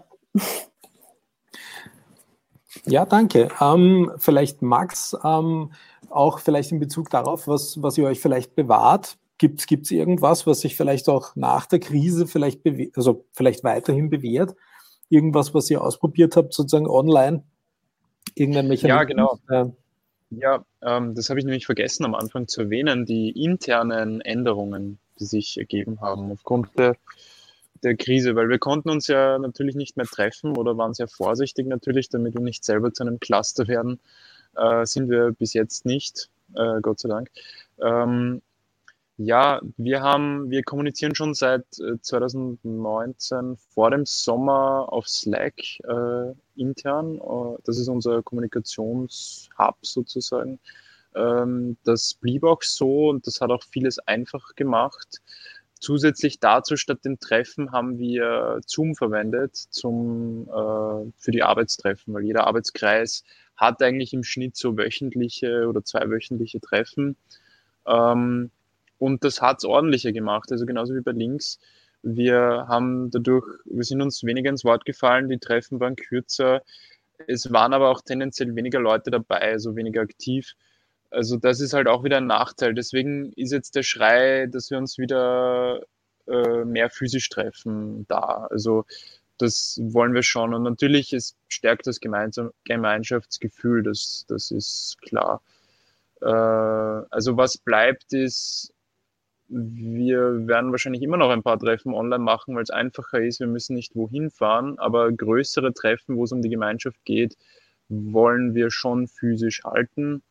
C: Ja, danke. Ähm, vielleicht Max, ähm, auch vielleicht in Bezug darauf, was, was ihr euch vielleicht bewahrt. Gibt es irgendwas, was sich vielleicht auch nach der Krise vielleicht, bewe- also vielleicht weiterhin bewährt? Irgendwas, was ihr ausprobiert habt, sozusagen online? Irgendein Mechanismus?
D: Ja, genau.
C: Äh,
D: Ja, ähm, das habe ich nämlich vergessen am Anfang zu erwähnen, die internen Änderungen, die sich ergeben haben aufgrund der, der Krise, weil wir konnten uns ja natürlich nicht mehr treffen oder waren sehr vorsichtig natürlich, damit wir nicht selber zu einem Cluster werden, äh, sind wir bis jetzt nicht, äh, Gott sei Dank. Ähm, ja, wir haben, wir kommunizieren schon seit äh, zwanzig neunzehn vor dem Sommer auf Slack äh, intern. Äh, das ist unser Kommunikationshub sozusagen. Ähm, das blieb auch so und das hat auch vieles einfach gemacht. Zusätzlich dazu, statt dem Treffen, haben wir Zoom verwendet zum, äh, für die Arbeitstreffen, weil jeder Arbeitskreis hat eigentlich im Schnitt so wöchentliche oder zweiwöchentliche Treffen. Ähm, und das hat's ordentlicher gemacht, also genauso wie bei Links. Wir haben dadurch, wir sind uns weniger ins Wort gefallen, die Treffen waren kürzer. Es waren aber auch tendenziell weniger Leute dabei, also weniger aktiv. Also das ist halt auch wieder ein Nachteil. Deswegen ist jetzt der Schrei, dass wir uns wieder äh, mehr physisch treffen, da. Also das wollen wir schon. Und natürlich, es stärkt das Gemeinsam Gemeinschaftsgefühl, das, das ist klar. Äh, also was bleibt ist, wir werden wahrscheinlich immer noch ein paar Treffen online machen, weil es einfacher ist. Wir müssen nicht wohin fahren, aber größere Treffen, wo es um die Gemeinschaft geht, wollen wir schon physisch halten.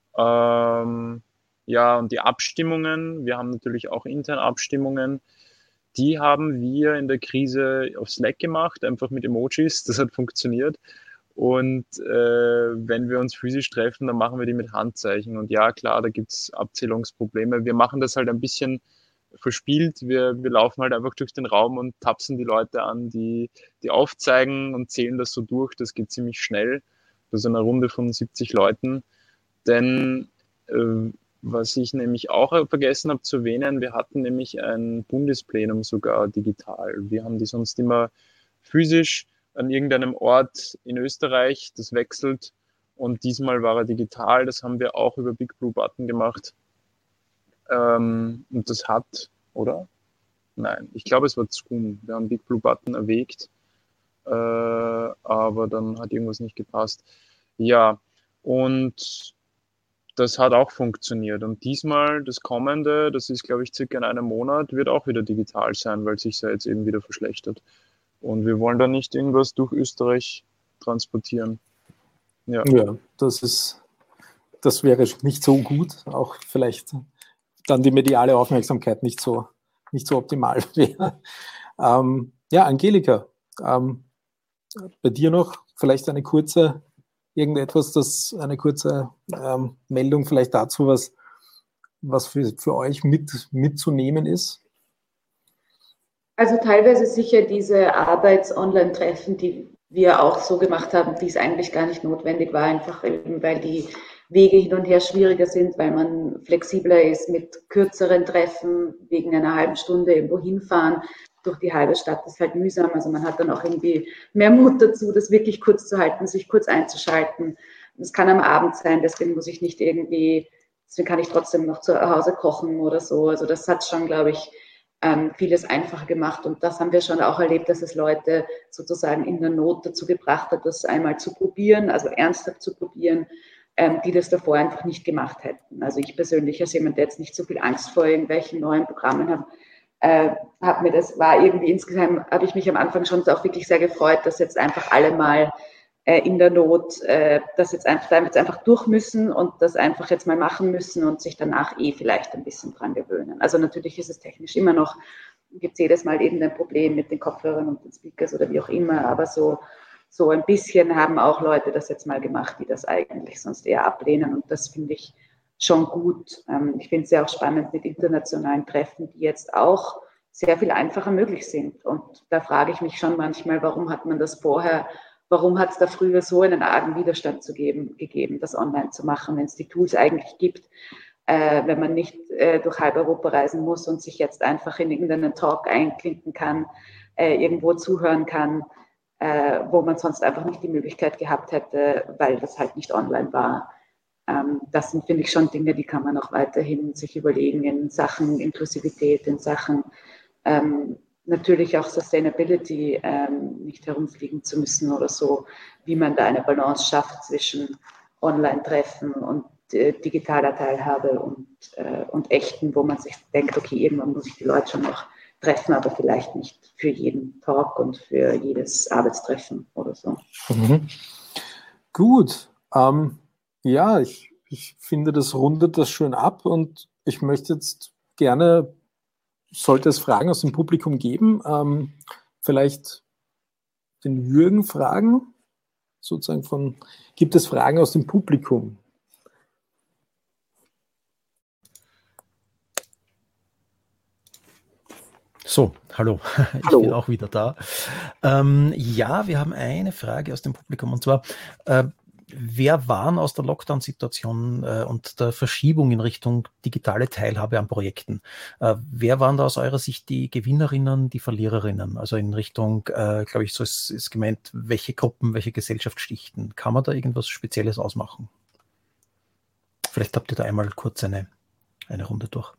D: Ähm, ja, und die Abstimmungen, wir haben natürlich auch interne Abstimmungen, die haben wir in der Krise auf Slack gemacht, einfach mit Emojis, das hat funktioniert. Und äh, wenn wir uns physisch treffen, dann machen wir die mit Handzeichen. Und ja, klar, da gibt's Abzählungsprobleme. Wir machen das halt ein bisschen verspielt. Wir, wir laufen halt einfach durch den Raum und tapsen die Leute an, die, die aufzeigen und zählen das so durch. Das geht ziemlich schnell. Das ist eine Runde von siebzig Leuten. Denn äh, was ich nämlich auch vergessen habe zu erwähnen, wir hatten nämlich ein Bundesplenum sogar digital. Wir haben die sonst immer physisch an irgendeinem Ort in Österreich, das wechselt und diesmal war er digital, das haben wir auch über Big Blue Button gemacht. Ähm, und das hat, oder? Nein, ich glaube es war Zoom. Wir haben Big Blue Button erwägt, äh, aber dann hat irgendwas nicht gepasst. Ja, und das hat auch funktioniert. Und diesmal, das kommende, das ist, glaube ich, circa in einem Monat, wird auch wieder digital sein, weil sich ja jetzt eben wieder verschlechtert. Und wir wollen da nicht irgendwas durch Österreich transportieren.
C: Ja, ja das ist, das wäre nicht so gut. Auch vielleicht dann die mediale Aufmerksamkeit nicht so, nicht so optimal wäre. Ähm, ja, Angelika, ähm, bei dir noch vielleicht eine kurze irgendetwas, das eine kurze ähm, Meldung vielleicht dazu, was, was für, für euch mit, mitzunehmen ist?
E: Also teilweise sicher diese Arbeits-Online-Treffen, die wir auch so gemacht haben, wie es eigentlich gar nicht notwendig war, einfach eben, weil die Wege hin und her schwieriger sind, weil man flexibler ist mit kürzeren Treffen, wegen einer halben Stunde irgendwo hinfahren. Durch die halbe Stadt ist halt mühsam. Also man hat dann auch irgendwie mehr Mut dazu, das wirklich kurz zu halten, sich kurz einzuschalten. Es kann am Abend sein, deswegen muss ich nicht irgendwie, deswegen kann ich trotzdem noch zu Hause kochen oder so. Also das hat schon, glaube ich, ähm, vieles einfacher gemacht. Und das haben wir schon auch erlebt, dass es Leute sozusagen in der Not dazu gebracht hat, das einmal zu probieren, also ernsthaft zu probieren, ähm, die das davor einfach nicht gemacht hätten. Also ich persönlich als jemand, der jetzt nicht so viel Angst vor irgendwelchen neuen Programmen hat, äh, hat mir das, war irgendwie insgesamt, habe ich mich am Anfang schon auch wirklich sehr gefreut, dass jetzt einfach alle mal äh, in der Not äh, das jetzt einfach, jetzt einfach durch müssen und das einfach jetzt mal machen müssen und sich danach eh vielleicht ein bisschen dran gewöhnen. Also natürlich ist es technisch immer noch, gibt es jedes Mal eben ein Problem mit den Kopfhörern und den Speakers oder wie auch immer, aber so, so ein bisschen haben auch Leute das jetzt mal gemacht, die das eigentlich sonst eher ablehnen und das finde ich schon gut. Ich finde es ja auch spannend mit internationalen Treffen, die jetzt auch sehr viel einfacher möglich sind. Und da frage ich mich schon manchmal, warum hat man das vorher, warum hat es da früher so einen argen Widerstand zu geben, gegeben, das online zu machen, wenn es die Tools eigentlich gibt, äh, wenn man nicht äh, durch halb Europa reisen muss und sich jetzt einfach in irgendeinen Talk einklinken kann, äh, irgendwo zuhören kann, äh, wo man sonst einfach nicht die Möglichkeit gehabt hätte, weil das halt nicht online war. Das sind, finde ich, schon Dinge, die kann man auch weiterhin sich überlegen in Sachen Inklusivität, in Sachen ähm, natürlich auch Sustainability, ähm, nicht herumfliegen zu müssen oder so, wie man da eine Balance schafft zwischen Online-Treffen und äh, digitaler Teilhabe und, äh, und echten, wo man sich denkt, okay, irgendwann muss ich die Leute schon noch treffen, aber vielleicht nicht für jeden Talk und für jedes Arbeitstreffen oder so.
C: Mhm. Gut. Ähm Ja, ich, ich finde, das rundet das schön ab und ich möchte jetzt gerne, sollte es Fragen aus dem Publikum geben, ähm, vielleicht den Jürgen fragen, sozusagen von, gibt es Fragen aus dem Publikum?
A: So, hallo, ich
C: hallo.
A: bin auch wieder da. Ähm, ja, wir haben eine Frage aus dem Publikum und zwar, äh, wer waren aus der Lockdown-Situation äh, und der Verschiebung in Richtung digitale Teilhabe an Projekten? Äh, wer waren da aus eurer Sicht die Gewinnerinnen, die Verliererinnen? Also in Richtung, äh, glaube ich, so ist, ist gemeint, welche Gruppen, welche Gesellschaftsschichten? Kann man da irgendwas Spezielles ausmachen? Vielleicht habt ihr da einmal kurz eine, eine Runde durch.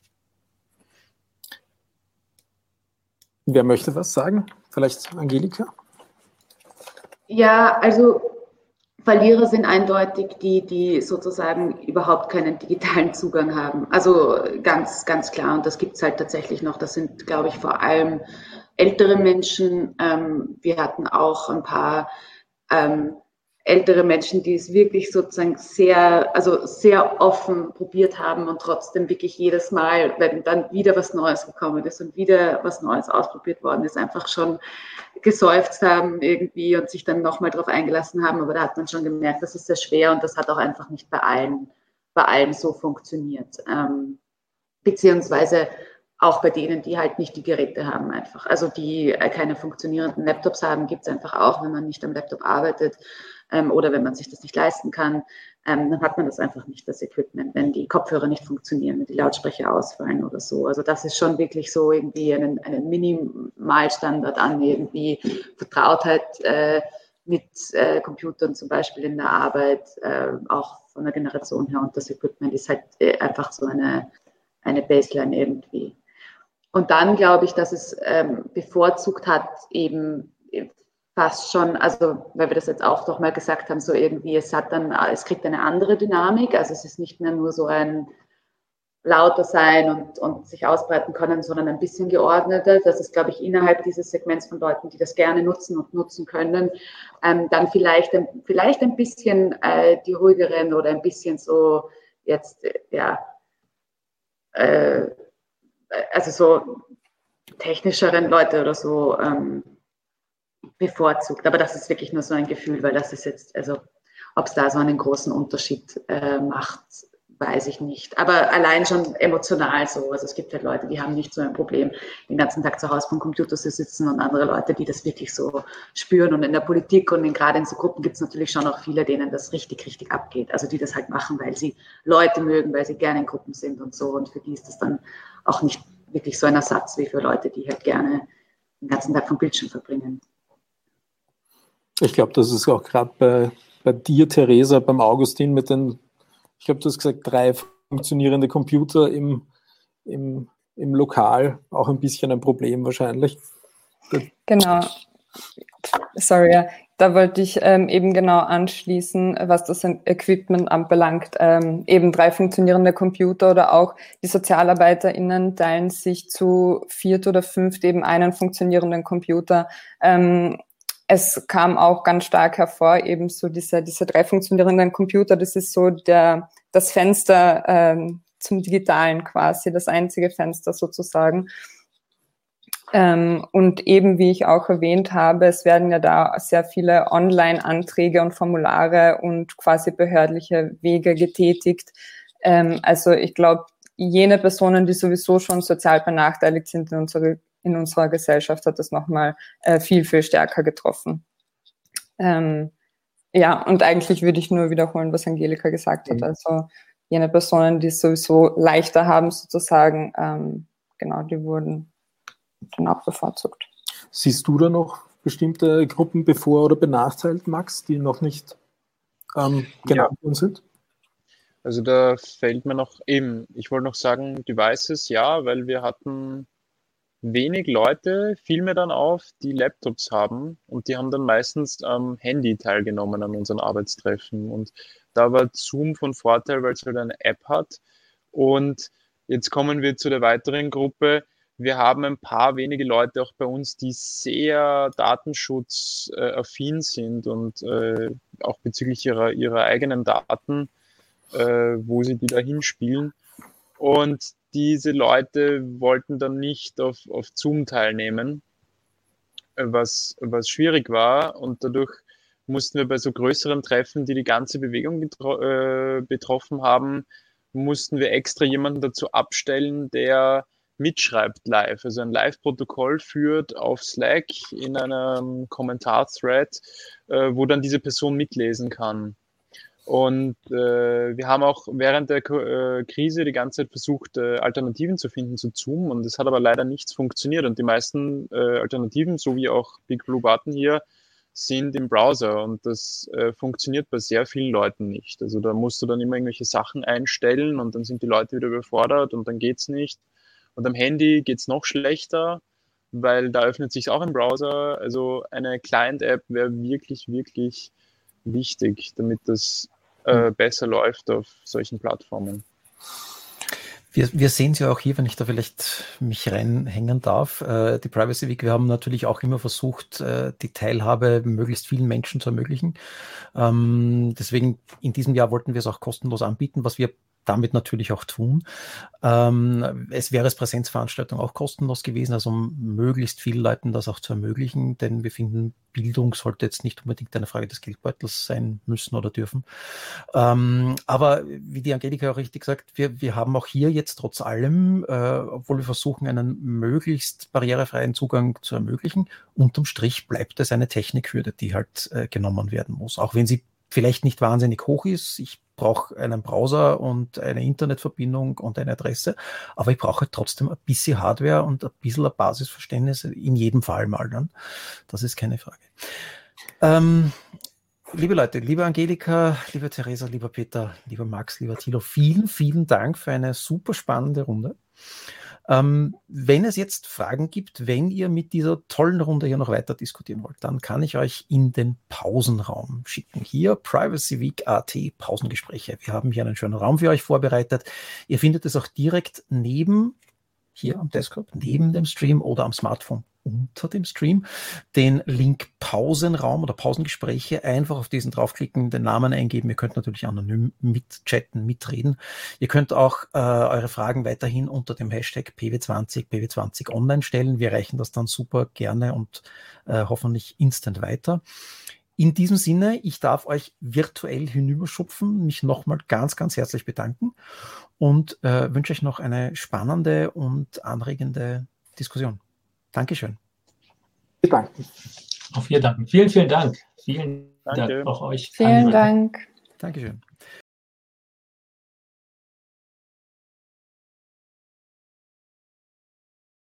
C: Wer möchte was sagen? Vielleicht Angelika?
E: Ja, also Verlierer sind eindeutig die, die sozusagen überhaupt keinen digitalen Zugang haben. Also ganz, ganz klar. Und das gibt es halt tatsächlich noch. Das sind, glaube ich, vor allem ältere Menschen. Ähm, wir hatten auch ein paar ähm, ältere Menschen, die es wirklich sozusagen sehr, also sehr offen probiert haben und trotzdem wirklich jedes Mal, wenn dann wieder was Neues gekommen ist und wieder was Neues ausprobiert worden ist, einfach schon geseufzt haben irgendwie und sich dann nochmal drauf eingelassen haben. Aber da hat man schon gemerkt, das ist sehr schwer und das hat auch einfach nicht bei allen, bei allen so funktioniert. Ähm, beziehungsweise auch bei denen, die halt nicht die Geräte haben einfach. Also die keine funktionierenden Laptops haben, gibt es einfach auch, wenn man nicht am Laptop arbeitet ähm, oder wenn man sich das nicht leisten kann, ähm, dann hat man das einfach nicht, das Equipment, wenn die Kopfhörer nicht funktionieren, wenn die Lautsprecher ausfallen oder so. Also das ist schon wirklich so irgendwie einen, einen Minimalstandard an irgendwie Vertrautheit äh, mit äh, Computern zum Beispiel in der Arbeit, äh, auch von der Generation her. Und das Equipment ist halt äh, einfach so eine, eine Baseline irgendwie. Und dann glaube ich, dass es ähm, bevorzugt hat, eben fast schon, also weil wir das jetzt auch doch mal gesagt haben, so irgendwie, es hat dann, es kriegt eine andere Dynamik, also es ist nicht mehr nur so ein lauter sein und, und sich ausbreiten können, sondern ein bisschen geordneter. Das ist, glaube ich, innerhalb dieses Segments von Leuten, die das gerne nutzen und nutzen können, ähm, dann vielleicht, vielleicht ein bisschen äh, die ruhigeren oder ein bisschen so jetzt, äh, ja, äh, also so technischeren Leute oder so ähm, bevorzugt. Aber das ist wirklich nur so ein Gefühl, weil das ist jetzt, also ob es da so einen großen Unterschied äh, macht, weiß ich nicht. Aber allein schon emotional so. Also es gibt halt Leute, die haben nicht so ein Problem, den ganzen Tag zu Hause vom Computer zu sitzen und andere Leute, die das wirklich so spüren. Und in der Politik und in, gerade in so Gruppen gibt es natürlich schon auch viele, denen das richtig, richtig abgeht. Also die das halt machen, weil sie Leute mögen, weil sie gerne in Gruppen sind und so. Und für die ist das dann auch nicht wirklich so ein Ersatz wie für Leute, die halt gerne den ganzen Tag vom Bildschirm verbringen.
C: Ich glaube, das ist auch gerade bei, bei dir, Theresa, beim Augustin mit den, ich glaube, du hast gesagt, drei funktionierende Computer im, im, im Lokal auch ein bisschen ein Problem wahrscheinlich.
F: Genau. Sorry, ja. Da wollte ich ähm, eben genau anschließen, was das Equipment anbelangt. Ähm, eben drei funktionierende Computer oder auch die SozialarbeiterInnen teilen sich zu viert oder fünft eben einen funktionierenden Computer. Ähm, es kam auch ganz stark hervor, eben so diese, diese drei funktionierenden Computer, das ist so der, das Fenster ähm, zum Digitalen quasi, das einzige Fenster sozusagen. Ähm, und eben, wie ich auch erwähnt habe, es werden ja da sehr viele Online-Anträge und Formulare und quasi behördliche Wege getätigt. Ähm, also ich glaube, jene Personen, die sowieso schon sozial benachteiligt sind in unserer, in unserer Gesellschaft, hat das nochmal äh, viel, viel stärker getroffen. Ähm, ja, und eigentlich würde ich nur wiederholen, was Angelika gesagt hat. Also jene Personen, die es sowieso leichter haben sozusagen, ähm, genau, die wurden dann auch bevorzugt.
C: Siehst du da noch bestimmte Gruppen bevor- oder benachteiligt, Max, die noch nicht ähm, genannt worden sind?
D: Also da fällt mir noch eben, ich wollte noch sagen, Devices, ja, weil wir hatten wenig Leute, fiel mir dann auf, die Laptops haben und die haben dann meistens am Handy teilgenommen an unseren Arbeitstreffen und da war Zoom von Vorteil, weil es halt eine App hat. Und jetzt kommen wir zu der weiteren Gruppe. Wir haben ein paar wenige Leute auch bei uns, die sehr datenschutzaffin sind und äh, auch bezüglich ihrer, ihrer eigenen Daten, äh, wo sie die da hinspielen. Und diese Leute wollten dann nicht auf, auf Zoom teilnehmen, was, was schwierig war. Und dadurch mussten wir bei so größeren Treffen, die die ganze Bewegung betro- äh, betroffen haben, mussten wir extra jemanden dazu abstellen, der mitschreibt live, also ein Live-Protokoll führt auf Slack in einem Kommentar-Thread, äh, wo dann diese Person mitlesen kann. Und äh, wir haben auch während der äh, Krise die ganze Zeit versucht, äh, Alternativen zu finden zu Zoom und es hat aber leider nichts funktioniert und die meisten äh, Alternativen, so wie auch Big Blue Button hier, sind im Browser und das äh, funktioniert bei sehr vielen Leuten nicht. Also da musst du dann immer irgendwelche Sachen einstellen und dann sind die Leute wieder überfordert und dann geht's nicht. Und am Handy geht's noch schlechter, weil da öffnet sich auch im Browser. Also eine Client-App wäre wirklich, wirklich wichtig, damit das äh, besser läuft auf solchen Plattformen.
A: Wir, wir sehen es ja auch hier, wenn ich da vielleicht mich reinhängen darf, äh, die Privacy Week, wir haben natürlich auch immer versucht, äh, die Teilhabe möglichst vielen Menschen zu ermöglichen. Ähm, deswegen in diesem Jahr wollten wir es auch kostenlos anbieten, was wir damit natürlich auch tun. Ähm, es wäre als Präsenzveranstaltung auch kostenlos gewesen, also um möglichst vielen Leuten das auch zu ermöglichen, denn wir finden, Bildung sollte jetzt nicht unbedingt eine Frage des Geldbeutels sein müssen oder dürfen. Ähm, aber wie die Angelika auch richtig sagt, wir, wir haben auch hier jetzt trotz allem, äh, obwohl wir versuchen, einen möglichst barrierefreien Zugang zu ermöglichen, unterm Strich bleibt es eine Technikhürde, die halt äh, genommen werden muss, auch wenn sie vielleicht nicht wahnsinnig hoch ist. Ich brauche einen Browser und eine Internetverbindung und eine Adresse, aber ich brauche trotzdem ein bisschen Hardware und ein bisschen ein Basisverständnis in jedem Fall mal dann. Das ist keine Frage. Ähm, liebe Leute, liebe Angelika, liebe Theresa, lieber Peter, lieber Max, lieber Thilo, vielen, vielen Dank für eine super spannende Runde. Ähm, wenn es jetzt Fragen gibt, wenn ihr mit dieser tollen Runde hier noch weiter diskutieren wollt, dann kann ich euch in den Pausenraum schicken. Hier Privacy Week Punkt at Pausengespräche. Wir haben hier einen schönen Raum für euch vorbereitet. Ihr findet es auch direkt neben, hier am Desktop, neben dem Stream oder am Smartphone unter dem Stream, den Link Pausenraum oder Pausengespräche, einfach auf diesen draufklicken, den Namen eingeben. Ihr könnt natürlich anonym mitchatten, mitreden. Ihr könnt auch äh, eure Fragen weiterhin unter dem Hashtag P W zwanzig, P W zwanzig online stellen. Wir reichen das dann super gerne und äh, hoffentlich instant weiter. In diesem Sinne, ich darf euch virtuell hinüberschupfen, mich nochmal ganz, ganz herzlich bedanken und äh, wünsche euch noch eine spannende und anregende Diskussion. Dankeschön.
C: Vielen Dank.
B: Auf Wiedersehen. Vielen, vielen Dank. Vielen
D: Danke.
B: Dank auch euch.
F: Vielen Dank.
A: Dankeschön.